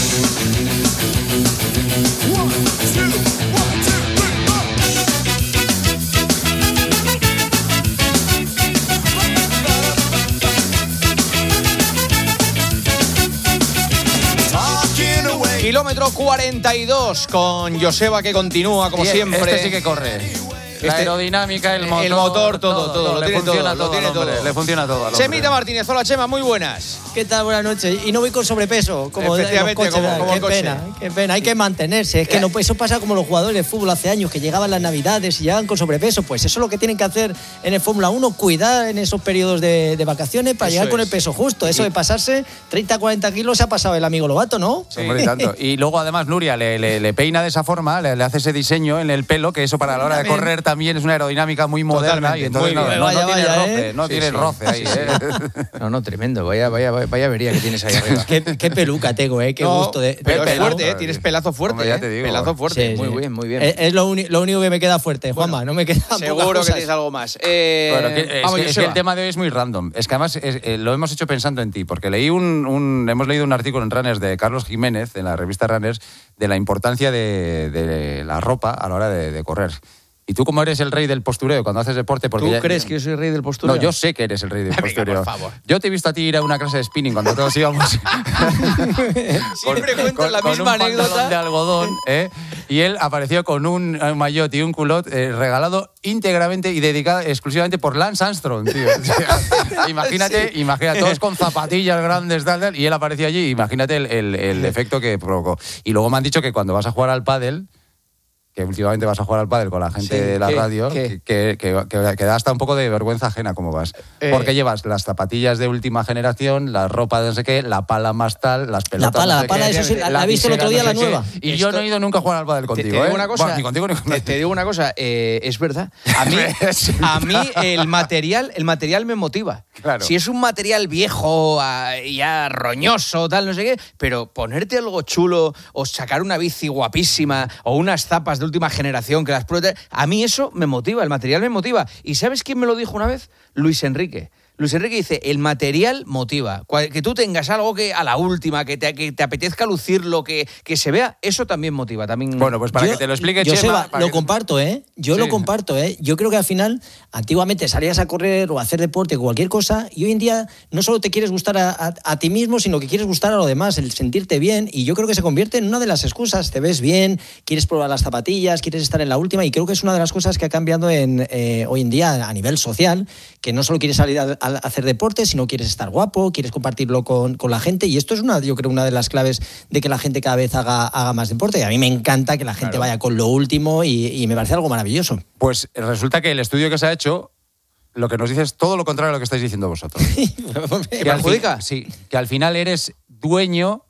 Kilómetro 42 con Joseba, que continúa como siempre. Este sí que corre. La aerodinámica, el motor, todo. Le funciona todo. Chemita Martínez, hola Chema, muy buenas. ¿Qué tal? Buenas noches. Y no voy con sobrepeso, como efectivamente, los coches, como qué pena. Hay que mantenerse. Es que no, eso pasa como los jugadores de fútbol hace años, que llegaban las navidades y llegaban con sobrepeso. Pues eso es lo que tienen que hacer en el Fórmula 1, cuidar en esos periodos de vacaciones para llegar con el peso justo. Eso de pasarse 30-40 kilos se ha pasado el amigo Lobato, ¿no? Sí. Hombre, tanto. Y luego además Nuria le peina de esa forma, le hace ese diseño en el pelo, que eso para la hora de correr también es una aerodinámica muy moderna. Totalmente, y entonces no tiene roce ahí. No, tremendo. Vaya avería que tienes ahí arriba. qué peluca tengo, qué gusto de. Pero es fuerte, tienes pelazo fuerte. Hombre, ya te digo. Pelazo fuerte. Sí, muy bien. Es lo único que me queda fuerte, Juanma. No me queda. Seguro que tienes algo más. Es que el tema de hoy es muy random. Es que además lo hemos hecho pensando en ti, porque hemos leído un artículo en Runners de Carlos Jiménez, en la revista Runners, de la importancia de la ropa a la hora de correr. Y tú, como eres el rey del postureo cuando haces deporte... Porque ¿Tú crees que yo soy el rey del postureo? No, yo sé que eres el rey del postureo. Venga, por favor. Yo te he visto a ti ir a una clase de spinning cuando todos íbamos... Siempre cuentas la misma con un anécdota. pantalón de algodón, y él apareció con un maillot y un culot regalado íntegramente y dedicado exclusivamente por Lance Armstrong, tío. O sea, imagínate, todos con zapatillas grandes, tal, y él apareció allí. Imagínate el efecto que provocó. Y luego me han dicho que cuando vas a jugar al pádel, que últimamente vas a jugar al pádel con la gente de la radio, que da hasta un poco de vergüenza ajena cómo vas. Porque llevas las zapatillas de última generación, la ropa de no sé qué, la pala más tal, las pelotas. La pala, eso sí, la he visto el otro día, la nueva. Y yo no he ido nunca a jugar al pádel contigo. Te digo una cosa, bueno, ni contigo ni con te digo una cosa, es verdad. A mí el material me motiva. Claro. Si es un material viejo, ya roñoso, tal, no sé qué, pero ponerte algo chulo o sacar una bici guapísima o unas zapas de última generación que las pruebas, a mí eso me motiva, el material me motiva. ¿Y sabes quién me lo dijo una vez? Luis Enrique. Luis Enrique dice, el material motiva. Que tú tengas algo que a la última, que te apetezca lucirlo, que se vea, eso también motiva. También... Bueno, pues para que te lo explique, yo, Chema... Seba, lo comparto, ¿eh? Yo lo comparto, ¿eh? Yo creo que al final, antiguamente salías a correr o a hacer deporte o cualquier cosa, y hoy en día no solo te quieres gustar a ti mismo, sino que quieres gustar a los demás, el sentirte bien, y yo creo que se convierte en una de las excusas. Te ves bien, quieres probar las zapatillas, quieres estar en la última, y creo que es una de las cosas que ha cambiado hoy en día a nivel social, que no solo quieres salir a hacer deporte, sino quieres estar guapo, quieres compartirlo con la gente, y esto es yo creo una de las claves de que la gente cada vez haga más deporte, y a mí me encanta que la gente vaya con lo último, y me parece algo maravilloso. Pues resulta que el estudio que se ha hecho lo que nos dice es todo lo contrario a lo que estáis diciendo vosotros. ¿Me perjudica? Sí, que al final eres dueño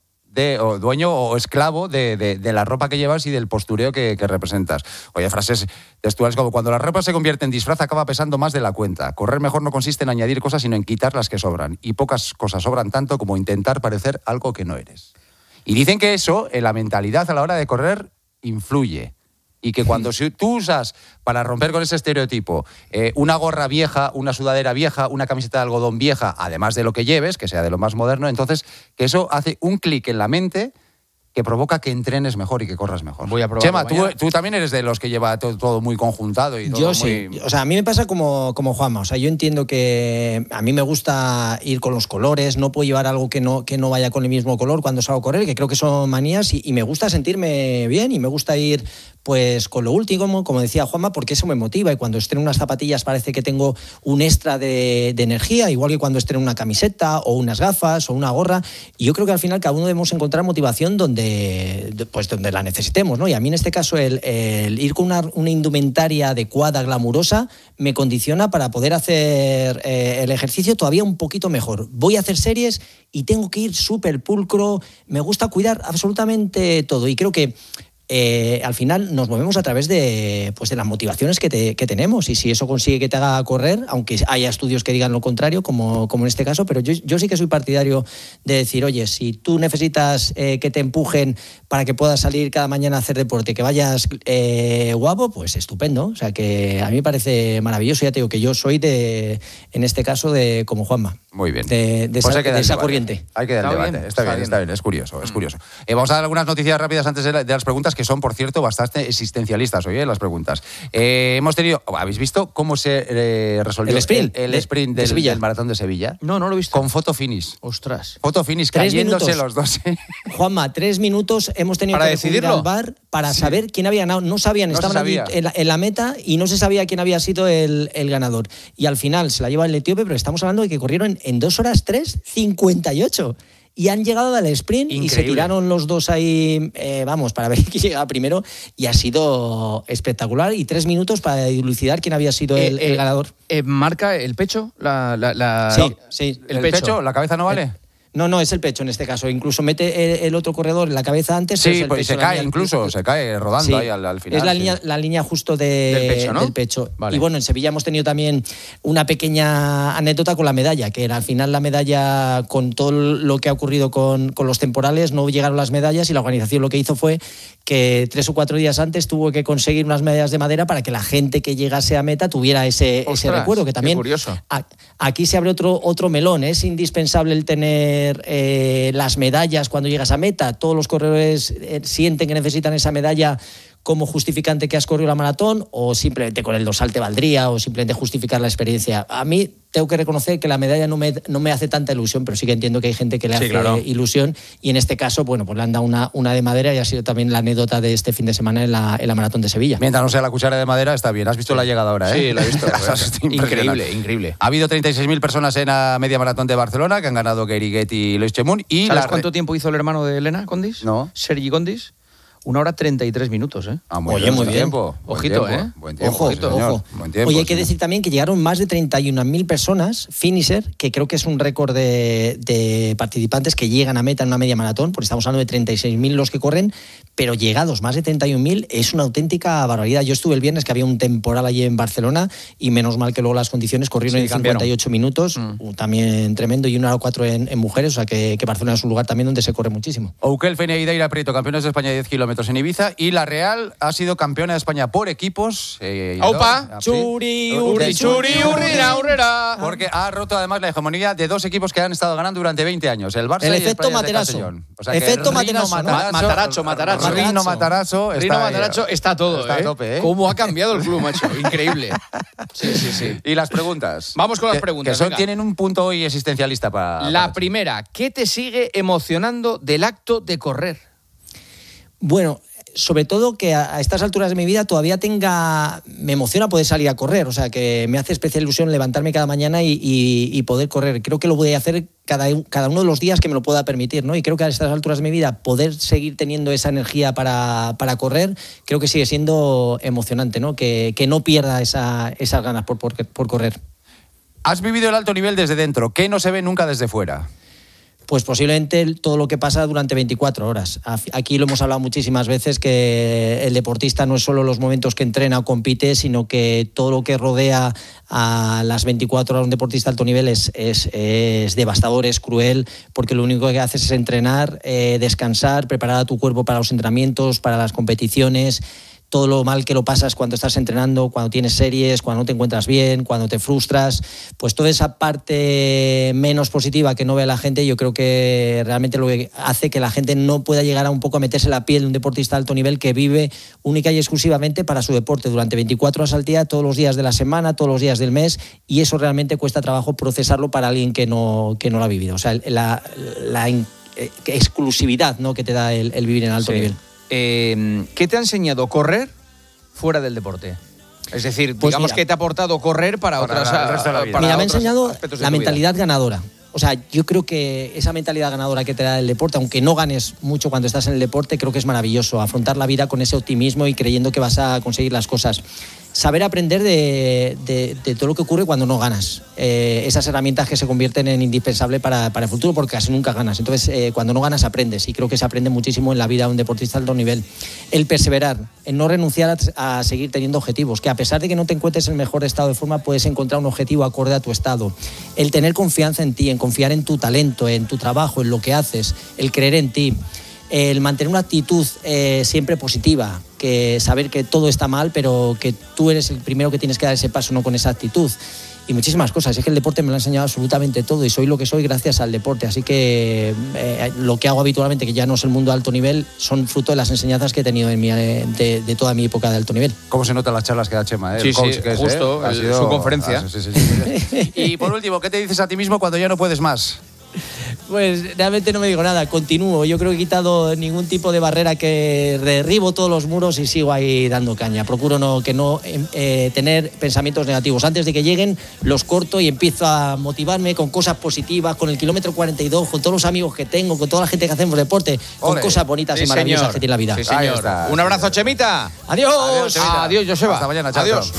o esclavo de la ropa que llevas y del postureo que representas. Oye, frases textuales como: cuando la ropa se convierte en disfraz acaba pesando más de la cuenta. Correr mejor no consiste en añadir cosas, sino en quitar las que sobran. Y pocas cosas sobran tanto como intentar parecer algo que no eres. Y dicen que eso, en la mentalidad a la hora de correr, influye. Y que cuando tú usas, para romper con ese estereotipo, una gorra vieja, una sudadera vieja, una camiseta de algodón vieja, además de lo que lleves, que sea de lo más moderno, entonces que eso hace un clic en la mente que provoca que entrenes mejor y que corras mejor. Voy a probarlo. Chema, tú también eres de los que lleva todo muy conjuntado y todo. Yo sí. O sea, a mí me pasa como Juanma. O sea, yo entiendo que a mí me gusta ir con los colores, no puedo llevar algo que no vaya con el mismo color cuando salgo a correr, que creo que son manías, y me gusta sentirme bien, y me gusta ir pues con lo último, como decía Juanma, porque eso me motiva, y cuando estreno unas zapatillas parece que tengo un extra de energía, igual que cuando estreno una camiseta o unas gafas o una gorra, y yo creo que al final cada uno debemos encontrar motivación donde la necesitemos, ¿no? Y a mí en este caso el ir con una indumentaria adecuada, glamurosa, me condiciona para poder hacer el ejercicio todavía un poquito mejor. Voy a hacer series y tengo que ir súper pulcro, me gusta cuidar absolutamente todo, y creo que al final nos movemos a través de las motivaciones que tenemos, y si eso consigue que te haga correr, aunque haya estudios que digan lo contrario, como en este caso, pero yo sí que soy partidario de decir, oye, si tú necesitas que te empujen para que puedas salir cada mañana a hacer deporte, que vayas guapo, pues estupendo. O sea, que a mí me parece maravilloso. Ya te digo que yo soy en este caso, como Juanma. Muy bien. De esa corriente. Hay que dar el debate. Está bien. Es curioso. Vamos a dar algunas noticias rápidas antes de las preguntas, que son, por cierto, bastante existencialistas hoy, las preguntas. ¿Habéis visto cómo se resolvió el sprint del maratón de Sevilla? No lo he visto. Con photo finish. Ostras. Photo finish, cayéndose los dos. Juanma, 3 minutos hemos tenido para que recurrir al VAR para saber quién había ganado. No sabían, estaban allí en la meta y no se sabía quién había sido el ganador. Y al final se la lleva el etíope, pero estamos hablando de que corrieron en 2 horas 3:58. Y han llegado al sprint. Increíble. Y se tiraron los dos ahí, para ver quién llegaba primero, y ha sido espectacular. Y 3 minutos para dilucidar quién había sido el ganador. ¿Marca el pecho? Sí. ¿El pecho? ¿La cabeza no vale? No, es el pecho en este caso. Incluso mete el otro corredor en la cabeza antes. Sí, pues se cae se cae rodando ahí al final. Es la línea justo del pecho, ¿no? Del pecho. Vale. Y bueno, en Sevilla hemos tenido también una pequeña anécdota con la medalla, que era al final la medalla, con todo lo que ha ocurrido con los temporales, no llegaron las medallas, y la organización lo que hizo fue que 3 o 4 días antes tuvo que conseguir unas medallas de madera para que la gente que llegase a meta tuviera ese recuerdo, que también curioso. Aquí se abre otro melón. Es indispensable el tener las medallas cuando llegas a meta. Todos los corredores sienten que necesitan esa medalla como justificante que has corrido la maratón, o simplemente con el dorsal te valdría, o simplemente justificar la experiencia. A mí tengo que reconocer que la medalla no me hace tanta ilusión, pero sí que entiendo que hay gente que le hace ilusión, y en este caso, bueno, pues le han dado una de madera, y ha sido también la anécdota de este fin de semana en la maratón de Sevilla. Mientras no sea la cuchara de madera, está bien. ¿Has visto la llegada ahora? Sí, la he visto. Increíble. Ha habido 36.000 personas en la media maratón de Barcelona, que han ganado Gary Get y Lois Chemun. ¿Sabes cuánto tiempo hizo el hermano de Elena Condis? No. Sergi Condis. 1 hora 33 minutos, ¿eh? Oye, muy bien. Tiempo. Ojito, ¿eh? Buen tiempo, ojo. Buen tiempo, Oye, hay que decir también que llegaron más de 31.000 personas, finisher, que creo que es un récord de participantes que llegan a meta en una media maratón, porque estamos hablando de 36.000 los que corren, pero llegados más de 31.000 es una auténtica barbaridad. Yo estuve el viernes, que había un temporal allí en Barcelona, y menos mal que luego las condiciones corrieron en 58 minutos, también tremendo, y 1 hora 4 en mujeres, o sea que Barcelona es un lugar también donde se corre muchísimo. Oukel, Fenia y Daira Prieto, campeones de España de 10 kilómetros en Ibiza, y la Real ha sido campeona de España por equipos. ¡Opa! ¡Churi! Porque ha roto además la hegemonía de 2 equipos que han estado ganando durante 20 años, el Barça el y efecto el Rayo de Materasso. Castellón. O sea Efecto Materasso. Mataracho. Rino Matarasso está todo, está a tope, ¿eh? ¿Cómo ha cambiado el club, macho? Increíble. Sí. Y las preguntas. Vamos con las preguntas. Que tienen un punto hoy existencialista para... La primera, ¿qué te sigue emocionando del acto de correr? Bueno, sobre todo que a estas alturas de mi vida todavía me emociona poder salir a correr, o sea que me hace especial ilusión levantarme cada mañana y poder correr. Creo que lo voy a hacer cada uno de los días que me lo pueda permitir, ¿no? Y creo que a estas alturas de mi vida poder seguir teniendo esa energía para correr, creo que sigue siendo emocionante, ¿no? Que no pierda esas ganas por correr. Has vivido el alto nivel desde dentro, ¿qué no se ve nunca desde fuera? Pues posiblemente todo lo que pasa durante 24 horas. Aquí lo hemos hablado muchísimas veces, que el deportista no es solo los momentos que entrena o compite, sino que todo lo que rodea a las 24 horas de un deportista de alto nivel es devastador, es cruel, porque lo único que haces es entrenar, descansar, preparar a tu cuerpo para los entrenamientos, para las competiciones. Todo lo mal que lo pasas cuando estás entrenando, cuando tienes series, cuando no te encuentras bien, cuando te frustras, pues toda esa parte menos positiva que no ve la gente, yo creo que realmente lo que hace que la gente no pueda llegar a un poco a meterse en la piel de un deportista de alto nivel que vive única y exclusivamente para su deporte durante 24 horas al día, todos los días de la semana, todos los días del mes, y eso realmente cuesta trabajo procesarlo para alguien que no lo ha vivido. O sea, la exclusividad, ¿no?, que te da el vivir en alto nivel. ¿Qué te ha enseñado correr fuera del deporte? Es decir, pues digamos, ¿qué te ha aportado correr para otras el resto de la vida? Mira, me ha enseñado la mentalidad ganadora. O sea, yo creo que esa mentalidad ganadora que te da el deporte, aunque no ganes mucho cuando estás en el deporte, creo que es maravilloso. Afrontar la vida con ese optimismo y creyendo que vas a conseguir las cosas. Saber aprender de todo lo que ocurre cuando no ganas. Esas herramientas que se convierten en indispensables para el futuro, porque casi nunca ganas. Entonces, cuando no ganas, aprendes. Y creo que se aprende muchísimo en la vida de un deportista de alto nivel. El perseverar, el no renunciar a seguir teniendo objetivos. Que a pesar de que no te encuentres en el mejor estado de forma, puedes encontrar un objetivo acorde a tu estado. El tener confianza en ti, en confiar en tu talento, en tu trabajo, en lo que haces. El creer en ti. El mantener una actitud siempre positiva, que saber que todo está mal, pero que tú eres el primero que tienes que dar ese paso, no con esa actitud. Y muchísimas cosas. Es que el deporte me lo ha enseñado absolutamente todo y soy lo que soy gracias al deporte. Así que lo que hago habitualmente, que ya no es el mundo de alto nivel, son fruto de las enseñanzas que he tenido de toda mi época de alto nivel. ¿Cómo se notan las charlas que da Chema? Sí, coach sí, que justo, ha sido su conferencia. Sí. Y por último, ¿qué te dices a ti mismo cuando ya no puedes más? Pues realmente no me digo nada, continúo. Yo creo que he quitado ningún tipo de barrera, que derribo todos los muros y sigo ahí dando caña. Procuro no tener pensamientos negativos. Antes de que lleguen, los corto y empiezo a motivarme con cosas positivas, con el kilómetro 42, con todos los amigos que tengo, con toda la gente que hacemos deporte, con cosas bonitas y maravillosas que tiene la vida. Sí, señor. Un abrazo, Chemita. Adiós. Adiós, Joseba. Hasta mañana, chao. Adiós.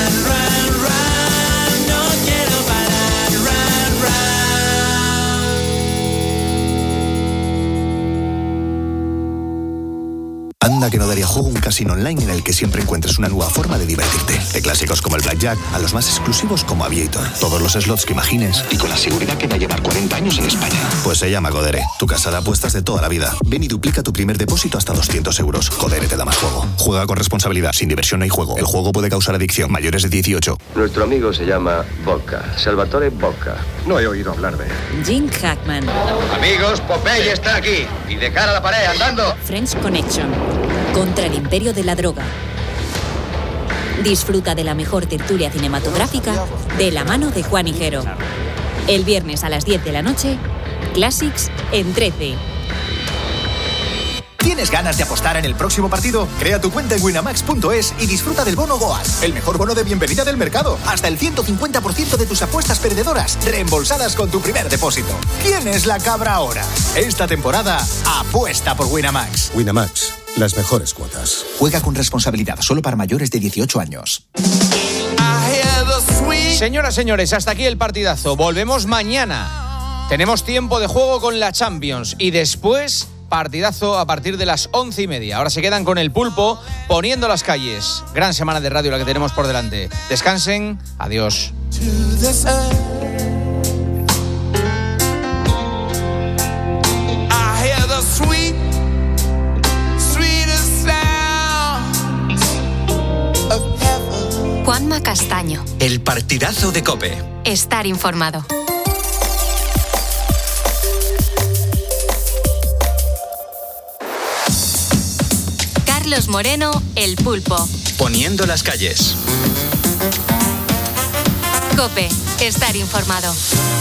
Anda que no daría juego un casino online en el que siempre encuentres una nueva forma de divertirte. De clásicos como el Blackjack a los más exclusivos como Aviator. Todos los slots que imagines y con la seguridad que va a llevar 40 años en España. Pues se llama Codere, tu casa de apuestas de toda la vida. Ven y duplica tu primer depósito hasta 200 euros. Codere te da más juego. Juega con responsabilidad, sin diversión no hay juego. El juego puede causar adicción. Mayores de 18. Nuestro amigo se llama Bocca, Salvatore Bocca. No he oído hablar de él. Jim Hackman. Amigos, Popeye está aquí. Y de cara a la pared, andando. French Connection. contra el imperio de la droga. Disfruta de la mejor tertulia cinematográfica de la mano de Juan Higuero. El viernes a las 10 de la noche, Classics en 13. ¿Tienes ganas de apostar en el próximo partido? Crea tu cuenta en winamax.es y disfruta del bono Goat, el mejor bono de bienvenida del mercado. Hasta el 150% de tus apuestas perdedoras reembolsadas con tu primer depósito. ¿Quién es la cabra ahora? Esta temporada, apuesta por Winamax. Winamax, las mejores cuotas. Juega con responsabilidad, solo para mayores de 18 años. Señoras, señores, hasta aquí el partidazo. Volvemos mañana. Tenemos tiempo de juego con la Champions y después partidazo a partir de las 11:30. Ahora se quedan con el Pulpo poniendo las calles. Gran semana de radio la que tenemos por delante. Descansen. Adiós. Juanma Castaño. El partidazo de COPE. Estar informado. Carlos Moreno, El Pulpo. Poniendo las calles. COPE. Estar informado.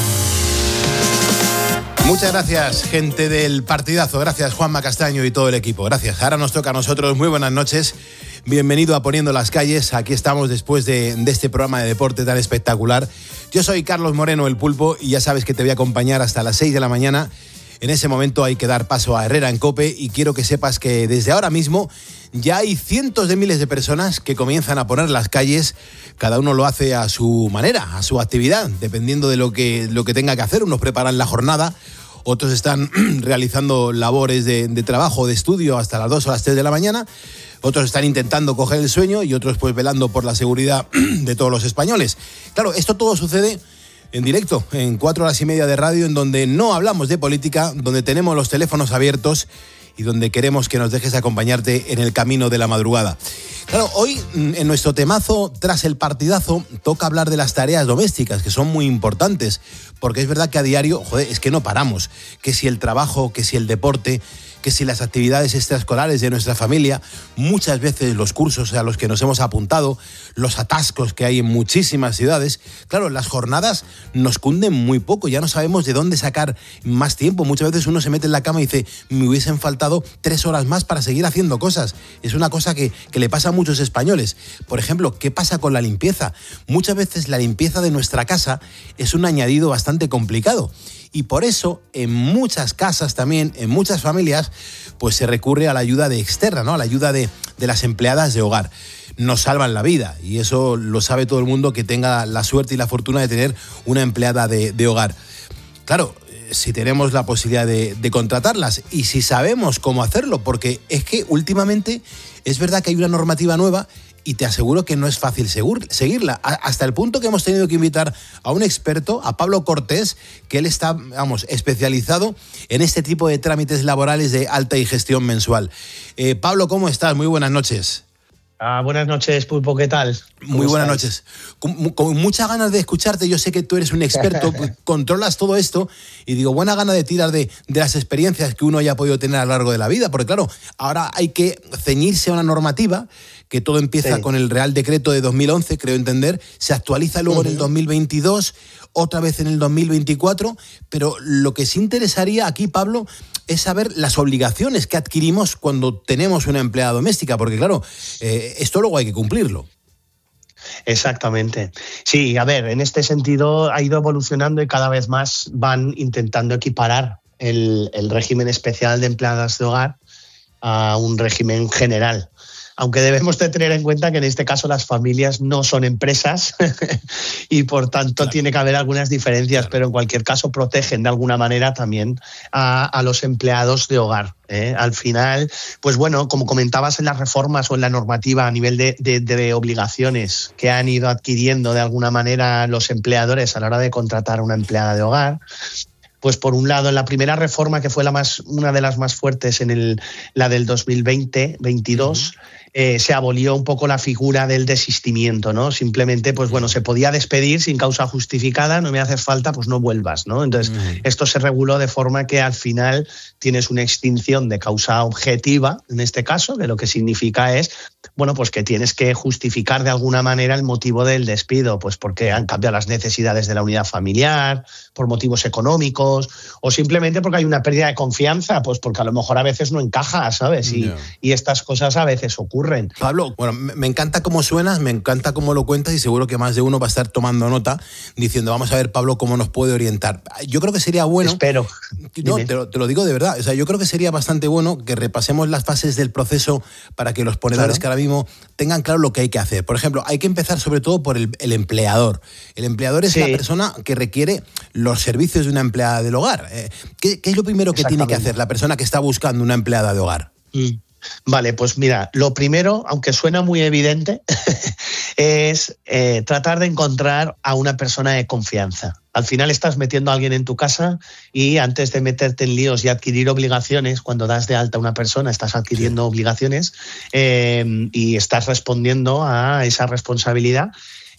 Muchas gracias, gente del partidazo. Gracias, Juanma Castaño y todo el equipo. Gracias. Ahora nos toca a nosotros. Muy buenas noches. Bienvenido a Poniendo las calles. Aquí estamos después de este programa de deporte tan espectacular. Yo soy Carlos Moreno, El Pulpo, y ya sabes que te voy a acompañar hasta las 6 de la mañana. En ese momento hay que dar paso a Herrera en COPE y quiero que sepas que desde ahora mismo ya hay cientos de miles de personas que comienzan a poner las calles. Cada uno lo hace a su manera, a su actividad, dependiendo de lo que tenga que hacer. Unos preparan la jornada, otros están realizando labores de trabajo, de estudio hasta las 2 o las 3 de la mañana. Otros están intentando coger el sueño y otros pues velando por la seguridad de todos los españoles. Claro, esto todo sucede en directo, en 4 horas y media de radio, en donde no hablamos de política, donde tenemos los teléfonos abiertos y donde queremos que nos dejes acompañarte en el camino de la madrugada. Claro, hoy en nuestro temazo, tras el partidazo, toca hablar de las tareas domésticas, que son muy importantes, porque es verdad que a diario, es que no paramos, que si el trabajo, que si el deporte, que si las actividades extraescolares de nuestra familia, muchas veces los cursos a los que nos hemos apuntado, los atascos que hay en muchísimas ciudades. Claro, las jornadas nos cunden muy poco, ya no sabemos de dónde sacar más tiempo. Muchas veces uno se mete en la cama y dice, me hubiesen faltado 3 horas más para seguir haciendo cosas. Es una cosa que le pasa a muchos españoles. Por ejemplo, ¿qué pasa con la limpieza? Muchas veces la limpieza de nuestra casa es un añadido bastante complicado. Y por eso, en muchas casas también, en muchas familias, pues se recurre a la ayuda de externa, ¿no? A la ayuda de las empleadas de hogar. Nos salvan la vida y eso lo sabe todo el mundo que tenga la suerte y la fortuna de tener una empleada de hogar. Claro, si tenemos la posibilidad de contratarlas y si sabemos cómo hacerlo, porque es que últimamente es verdad que hay una normativa nueva y te aseguro que no es fácil seguirla, hasta el punto que hemos tenido que invitar a un experto, a Pablo Cortés, que él está, especializado en este tipo de trámites laborales de alta y gestión mensual. Pablo, ¿cómo estás? Muy buenas noches. Buenas noches, Pulpo, ¿qué tal? Muy buenas noches. Con muchas ganas de escucharte, yo sé que tú eres un experto, controlas todo esto, y digo, buena gana de tirar de las experiencias que uno haya podido tener a lo largo de la vida, porque claro, ahora hay que ceñirse a una normativa, que todo empieza con el Real Decreto de 2011, creo entender, se actualiza luego en el 2022, otra vez en el 2024, pero lo que sí interesaría aquí, Pablo, es saber las obligaciones que adquirimos cuando tenemos una empleada doméstica, porque claro, esto luego hay que cumplirlo. Exactamente. Sí, a ver, en este sentido ha ido evolucionando y cada vez más van intentando equiparar el régimen especial de empleadas de hogar a un régimen general. Aunque debemos de tener en cuenta que en este caso las familias no son empresas y por tanto tiene que haber algunas diferencias, pero en cualquier caso protegen de alguna manera también a los empleados de hogar. Al final, pues bueno, como comentabas en las reformas o en la normativa a nivel de obligaciones que han ido adquiriendo de alguna manera los empleadores a la hora de contratar a una empleada de hogar, pues por un lado, en la primera reforma, que fue una de las más fuertes, la del 2020-22, se abolió un poco la figura del desistimiento, ¿no? Simplemente, pues bueno, se podía despedir sin causa justificada, no me haces falta, pues no vuelvas, ¿no? Entonces, esto se reguló de forma que al final tienes una extinción de causa objetiva, en este caso, que lo que significa es, bueno, pues que tienes que justificar de alguna manera el motivo del despido, pues porque han cambiado las necesidades de la unidad familiar, por motivos económicos, o simplemente porque hay una pérdida de confianza, pues porque a lo mejor a veces no encaja, ¿sabes? Y estas cosas a veces ocurren. Pablo, bueno, me encanta cómo suenas, me encanta cómo lo cuentas y seguro que más de uno va a estar tomando nota diciendo, vamos a ver, Pablo, cómo nos puede orientar. Yo creo que sería bueno... Espero. No, te lo digo de verdad. O sea, yo creo que sería bastante bueno que repasemos las fases del proceso para que los ponedores que ahora mismo tengan claro lo que hay que hacer. Por ejemplo, hay que empezar sobre todo por el empleador. El empleador es la persona que requiere los servicios de una empleada del hogar. ¿Qué es lo primero que tiene que hacer la persona que está buscando una empleada de hogar? Vale, pues mira, lo primero, aunque suena muy evidente, es tratar de encontrar a una persona de confianza. Al final estás metiendo a alguien en tu casa y antes de meterte en líos y adquirir obligaciones, cuando das de alta a una persona estás adquiriendo obligaciones y estás respondiendo a esa responsabilidad.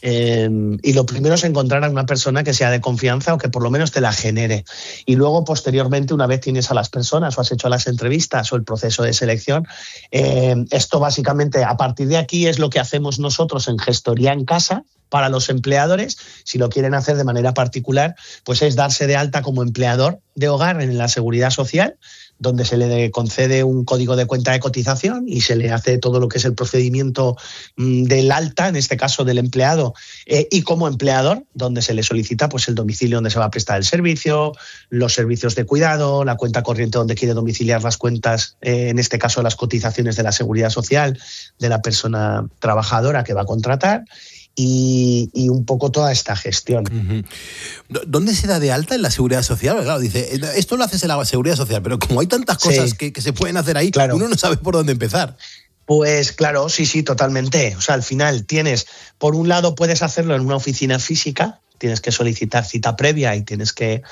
Y lo primero es encontrar a una persona que sea de confianza o que por lo menos te la genere. Y luego, posteriormente, una vez tienes a las personas o has hecho las entrevistas o el proceso de selección, esto básicamente, a partir de aquí, es lo que hacemos nosotros en Gestoría en Casa para los empleadores. Si lo quieren hacer de manera particular, pues es darse de alta como empleador de hogar en la Seguridad Social, donde se le concede un código de cuenta de cotización y se le hace todo lo que es el procedimiento del alta, en este caso del empleado, y como empleador, donde se le solicita pues el domicilio donde se va a prestar el servicio, los servicios de cuidado, la cuenta corriente donde quiere domiciliar las cuentas, en este caso las cotizaciones de la Seguridad Social de la persona trabajadora que va a contratar, y un poco toda esta gestión. ¿Dónde se da de alta en la Seguridad Social? Porque, claro, dice, esto lo haces en la Seguridad Social, pero como hay tantas cosas que se pueden hacer ahí, uno no sabe por dónde empezar. Pues claro, sí, totalmente. O sea, al final tienes, por un lado puedes hacerlo en una oficina física, tienes que solicitar cita previa y tienes que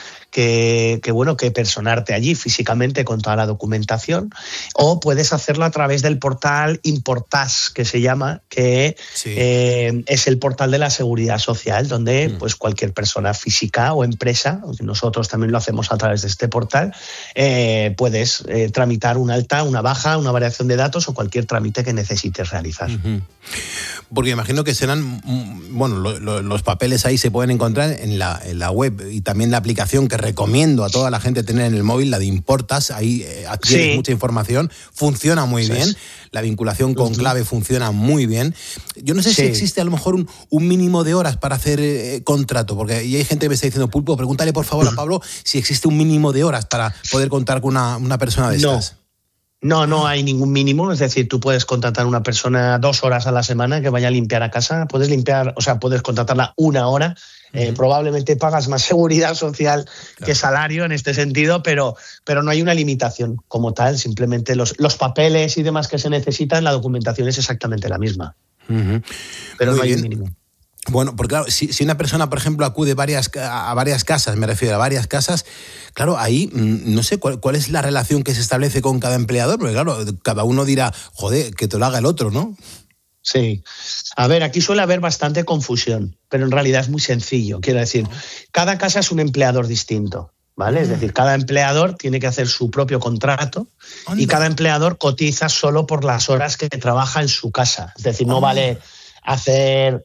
personarte allí físicamente con toda la documentación, o puedes hacerlo a través del portal Importas, que se llama, que es el portal de la Seguridad Social, donde pues cualquier persona física o empresa, nosotros también lo hacemos a través de este portal, puedes tramitar un alta, una baja, una variación de datos o cualquier trámite que necesites realizar. Porque imagino que serán, bueno, los papeles ahí se pueden encontrar en la web y también la aplicación que recomiendo a toda la gente tener en el móvil, la de Importas, ahí adquieres mucha información, funciona muy bien, la vinculación con clave funciona muy bien. Yo no sé si existe a lo mejor un mínimo de horas para hacer contrato, porque ahí hay gente que me está diciendo, Pulpo, pregúntale por favor a Pablo si existe un mínimo de horas para poder contar con una persona de estas. No hay ningún mínimo, es decir, tú puedes contratar a una persona 2 horas a la semana que vaya a limpiar a casa, puedes contratarla 1 hora, probablemente pagas más seguridad social que salario en este sentido, pero no hay una limitación como tal, simplemente los papeles y demás que se necesitan, la documentación es exactamente la misma, pero no hay un mínimo. Bueno, porque claro, si una persona, por ejemplo, acude a varias casas, me refiero a varias casas, claro, ahí no sé cuál es la relación que se establece con cada empleador, porque claro, cada uno dirá, joder, que te lo haga el otro, ¿no? Sí. A ver, aquí suele haber bastante confusión, pero en realidad es muy sencillo. Quiero decir, cada casa es un empleador distinto, ¿vale? Es decir, cada empleador tiene que hacer su propio contrato y cada empleador cotiza solo por las horas que trabaja en su casa. Es decir, no vale hacer...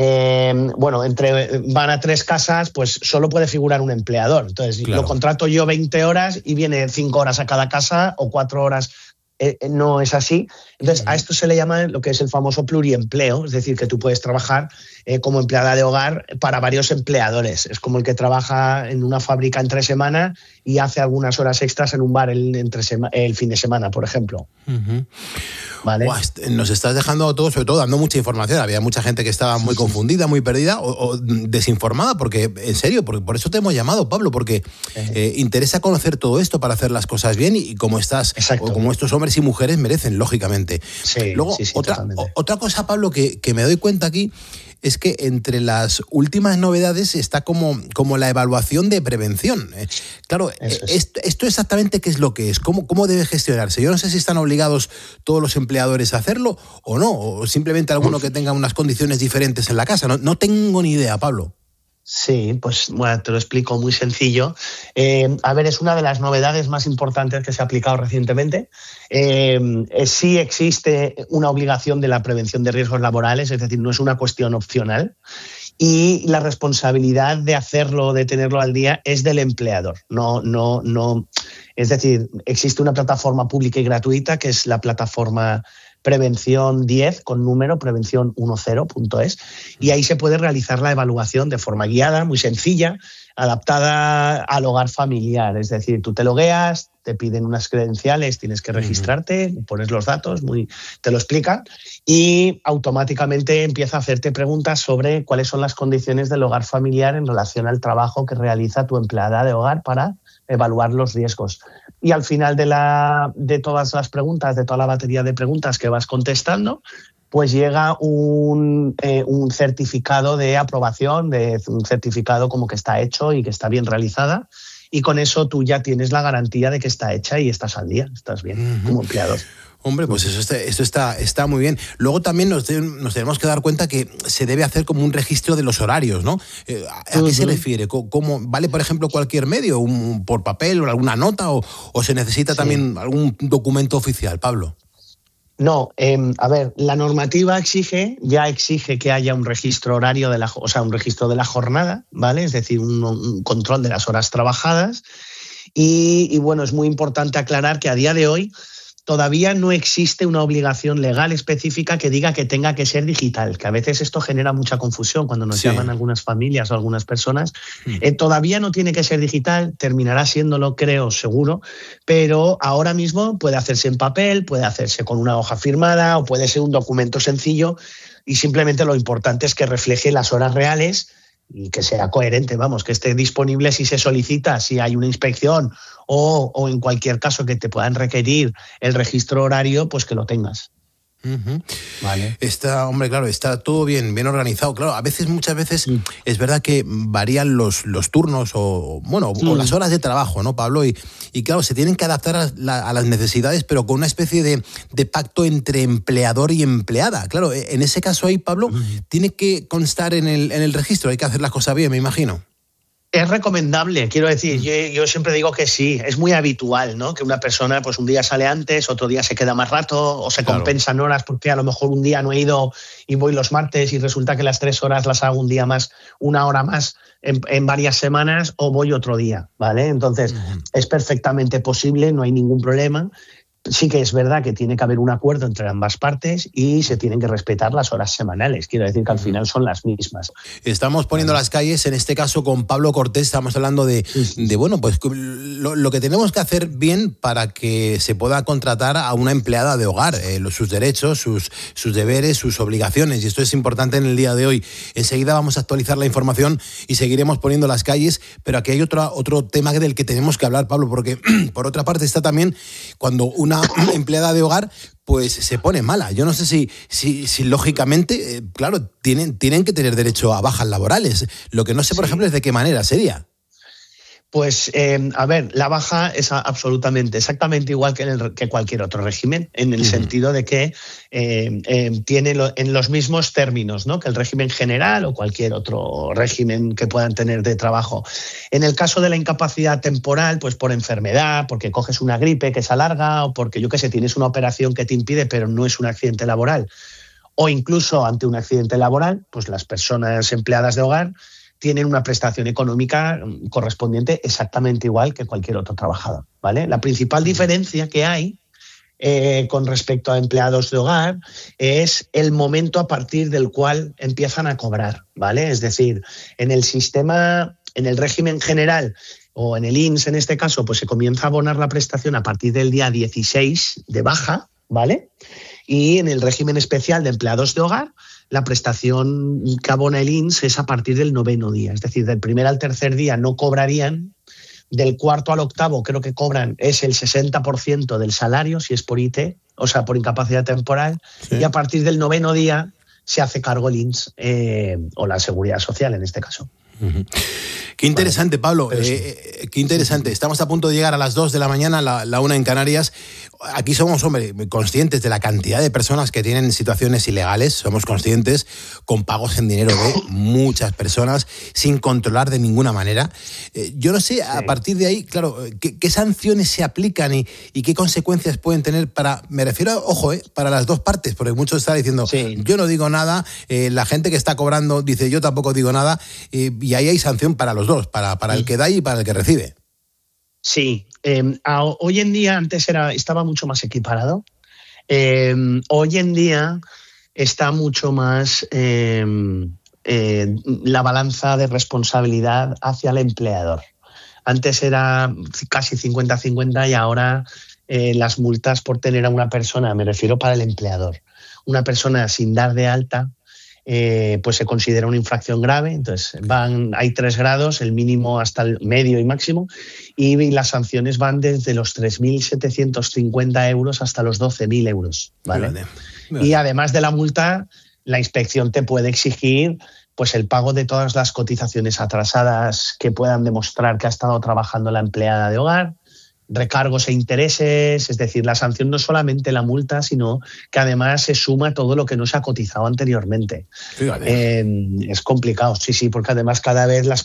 van a 3 casas, pues solo puede figurar un empleador. Entonces, lo contrato yo 20 horas y viene 5 horas a cada casa o 4 horas. No es así. Entonces, a esto se le llama lo que es el famoso pluriempleo, es decir, que tú puedes trabajar como empleada de hogar para varios empleadores. Es como el que trabaja en una fábrica entre semana y hace algunas horas extras en un bar el fin de semana, por ejemplo. ¿Vale? Wow, nos estás dejando todo, sobre todo dando mucha información. Había mucha gente que estaba muy confundida, muy perdida o desinformada, porque, en serio, por eso te hemos llamado, Pablo, porque interesa conocer todo esto para hacer las cosas bien y como estos hombres y mujeres merecen, lógicamente. Luego, otra cosa, Pablo, que me doy cuenta aquí es que entre las últimas novedades está como la evaluación de prevención. Claro, esto exactamente qué es lo que es, cómo debe gestionarse. Yo no sé si están obligados todos los empleadores a hacerlo o no, o simplemente alguno que tenga unas condiciones diferentes en la casa. No tengo ni idea, Pablo. Sí, pues bueno, te lo explico muy sencillo. Es una de las novedades más importantes que se ha aplicado recientemente. Sí existe una obligación de la prevención de riesgos laborales, es decir, no es una cuestión opcional. Y la responsabilidad de hacerlo, de tenerlo al día, es del empleador. No. Es decir, existe una plataforma pública y gratuita que es la plataforma Prevención 10 con número, prevención10.es, y ahí se puede realizar la evaluación de forma guiada, muy sencilla, adaptada al hogar familiar. Es decir, tú te logueas, te piden unas credenciales, tienes que registrarte, pones los datos, te lo explican, y automáticamente empieza a hacerte preguntas sobre cuáles son las condiciones del hogar familiar en relación al trabajo que realiza tu empleada de hogar para evaluar los riesgos. Y al final de todas las preguntas, de toda la batería de preguntas que vas contestando, pues llega un certificado de aprobación, un certificado como que está hecho y que está bien realizada, y con eso tú ya tienes la garantía de que está hecha y estás al día, estás bien como empleado. Hombre, pues esto está muy bien. Luego también nos tenemos que dar cuenta que se debe hacer como un registro de los horarios, ¿no? ¿A qué se refiere? ¿Cómo vale, por ejemplo, cualquier medio, por papel o alguna nota, o se necesita también algún documento oficial, Pablo? No, la normativa ya exige que haya un registro horario un registro de la jornada, ¿vale? Es decir, un control de las horas trabajadas. Y bueno, es muy importante aclarar que a día de hoy todavía no existe una obligación legal específica que diga que tenga que ser digital, que a veces esto genera mucha confusión cuando nos llaman algunas familias o algunas personas. Todavía no tiene que ser digital, terminará siéndolo, creo, seguro, pero ahora mismo puede hacerse en papel, puede hacerse con una hoja firmada o puede ser un documento sencillo, y simplemente lo importante es que refleje las horas reales y que sea coherente, que esté disponible si se solicita, si hay una inspección o en cualquier caso que te puedan requerir el registro horario, pues que lo tengas. Vale. Está todo bien organizado. Claro, muchas veces es verdad que varían los turnos o las horas de trabajo, ¿no, Pablo? Y claro, se tienen que adaptar a las necesidades, pero con una especie de pacto entre empleador y empleada. Claro, en ese caso ahí, Pablo, tiene que constar en el registro, hay que hacer las cosas bien, me imagino. Es recomendable, quiero decir, yo siempre digo que sí, es muy habitual, ¿no? Que una persona pues un día sale antes, otro día se queda más rato, o se compensan horas porque a lo mejor un día no he ido y voy los martes y resulta que las 3 horas las hago un día más, 1 hora más en varias semanas, o voy otro día, ¿vale? Entonces, es perfectamente posible, no hay ningún problema. Sí que es verdad que tiene que haber un acuerdo entre ambas partes y se tienen que respetar las horas semanales. Quiero decir que al final son las mismas. Estamos poniendo las calles, en este caso con Pablo Cortés, estamos hablando de lo que tenemos que hacer bien para que se pueda contratar a una empleada de hogar, sus derechos, sus deberes, sus obligaciones, y esto es importante en el día de hoy. Enseguida vamos a actualizar la información y seguiremos poniendo las calles, pero aquí hay otro tema del que tenemos que hablar, Pablo, porque por otra parte está también cuando una empleada de hogar pues se pone mala. Yo no sé si lógicamente, claro, tienen que tener derecho a bajas laborales. Lo que no sé, por ejemplo, es de qué manera sería. Pues, la baja es exactamente igual que cualquier otro régimen, en el sentido de que tiene en los mismos términos, ¿no? Que el régimen general o cualquier otro régimen que puedan tener de trabajo. En el caso de la incapacidad temporal, pues por enfermedad, porque coges una gripe que se alarga, o porque, tienes una operación que te impide, pero no es un accidente laboral, o incluso ante un accidente laboral, pues las personas empleadas de hogar tienen una prestación económica correspondiente exactamente igual que cualquier otro trabajador, ¿vale? La principal diferencia que hay con respecto a empleados de hogar es el momento a partir del cual empiezan a cobrar, ¿vale? Es decir, en el régimen general o en el INS en este caso, pues se comienza a abonar la prestación a partir del día 16 de baja, ¿vale? Y en el régimen especial de empleados de hogar, la prestación que abona el INS es a partir del 9º día. Es decir, del 1er al 3er día no cobrarían, del 4º al 8º creo que cobran, es el 60% del salario, si es por IT, o sea, por incapacidad temporal, y a partir del 9º día se hace cargo el INS o la Seguridad Social en este caso. Qué interesante, Pablo, qué interesante. Estamos a punto de llegar a las 2 de la mañana, la 1 en Canarias. Aquí somos, hombre, conscientes de la cantidad de personas que tienen situaciones ilegales, somos conscientes, con pagos en dinero de muchas personas, sin controlar de ninguna manera. Yo no sé, a partir de ahí, claro, ¿qué sanciones se aplican y qué consecuencias pueden tener para, me refiero, ojo, para las dos partes, porque muchos están diciendo, yo no digo nada, la gente que está cobrando dice, yo tampoco digo nada, y ahí hay sanción para los dos, para el que da y para el que recibe. Sí, hoy en día, antes estaba mucho más equiparado. Hoy en día está mucho más la balanza de responsabilidad hacia el empleador. Antes era casi 50-50 y ahora las multas por tener a una persona, me refiero para el empleador, una persona sin dar de alta, pues se considera una infracción grave. Entonces hay 3 grados, el mínimo hasta el medio y máximo, y las sanciones van desde los 3.750 euros hasta los 12.000 euros, ¿vale? Vale. Y además de la multa, la inspección te puede exigir pues el pago de todas las cotizaciones atrasadas que puedan demostrar que ha estado trabajando la empleada de hogar, recargos e intereses, es decir, la sanción no es solamente la multa, sino que además se suma todo lo que no se ha cotizado anteriormente. Es complicado, sí, porque además cada vez las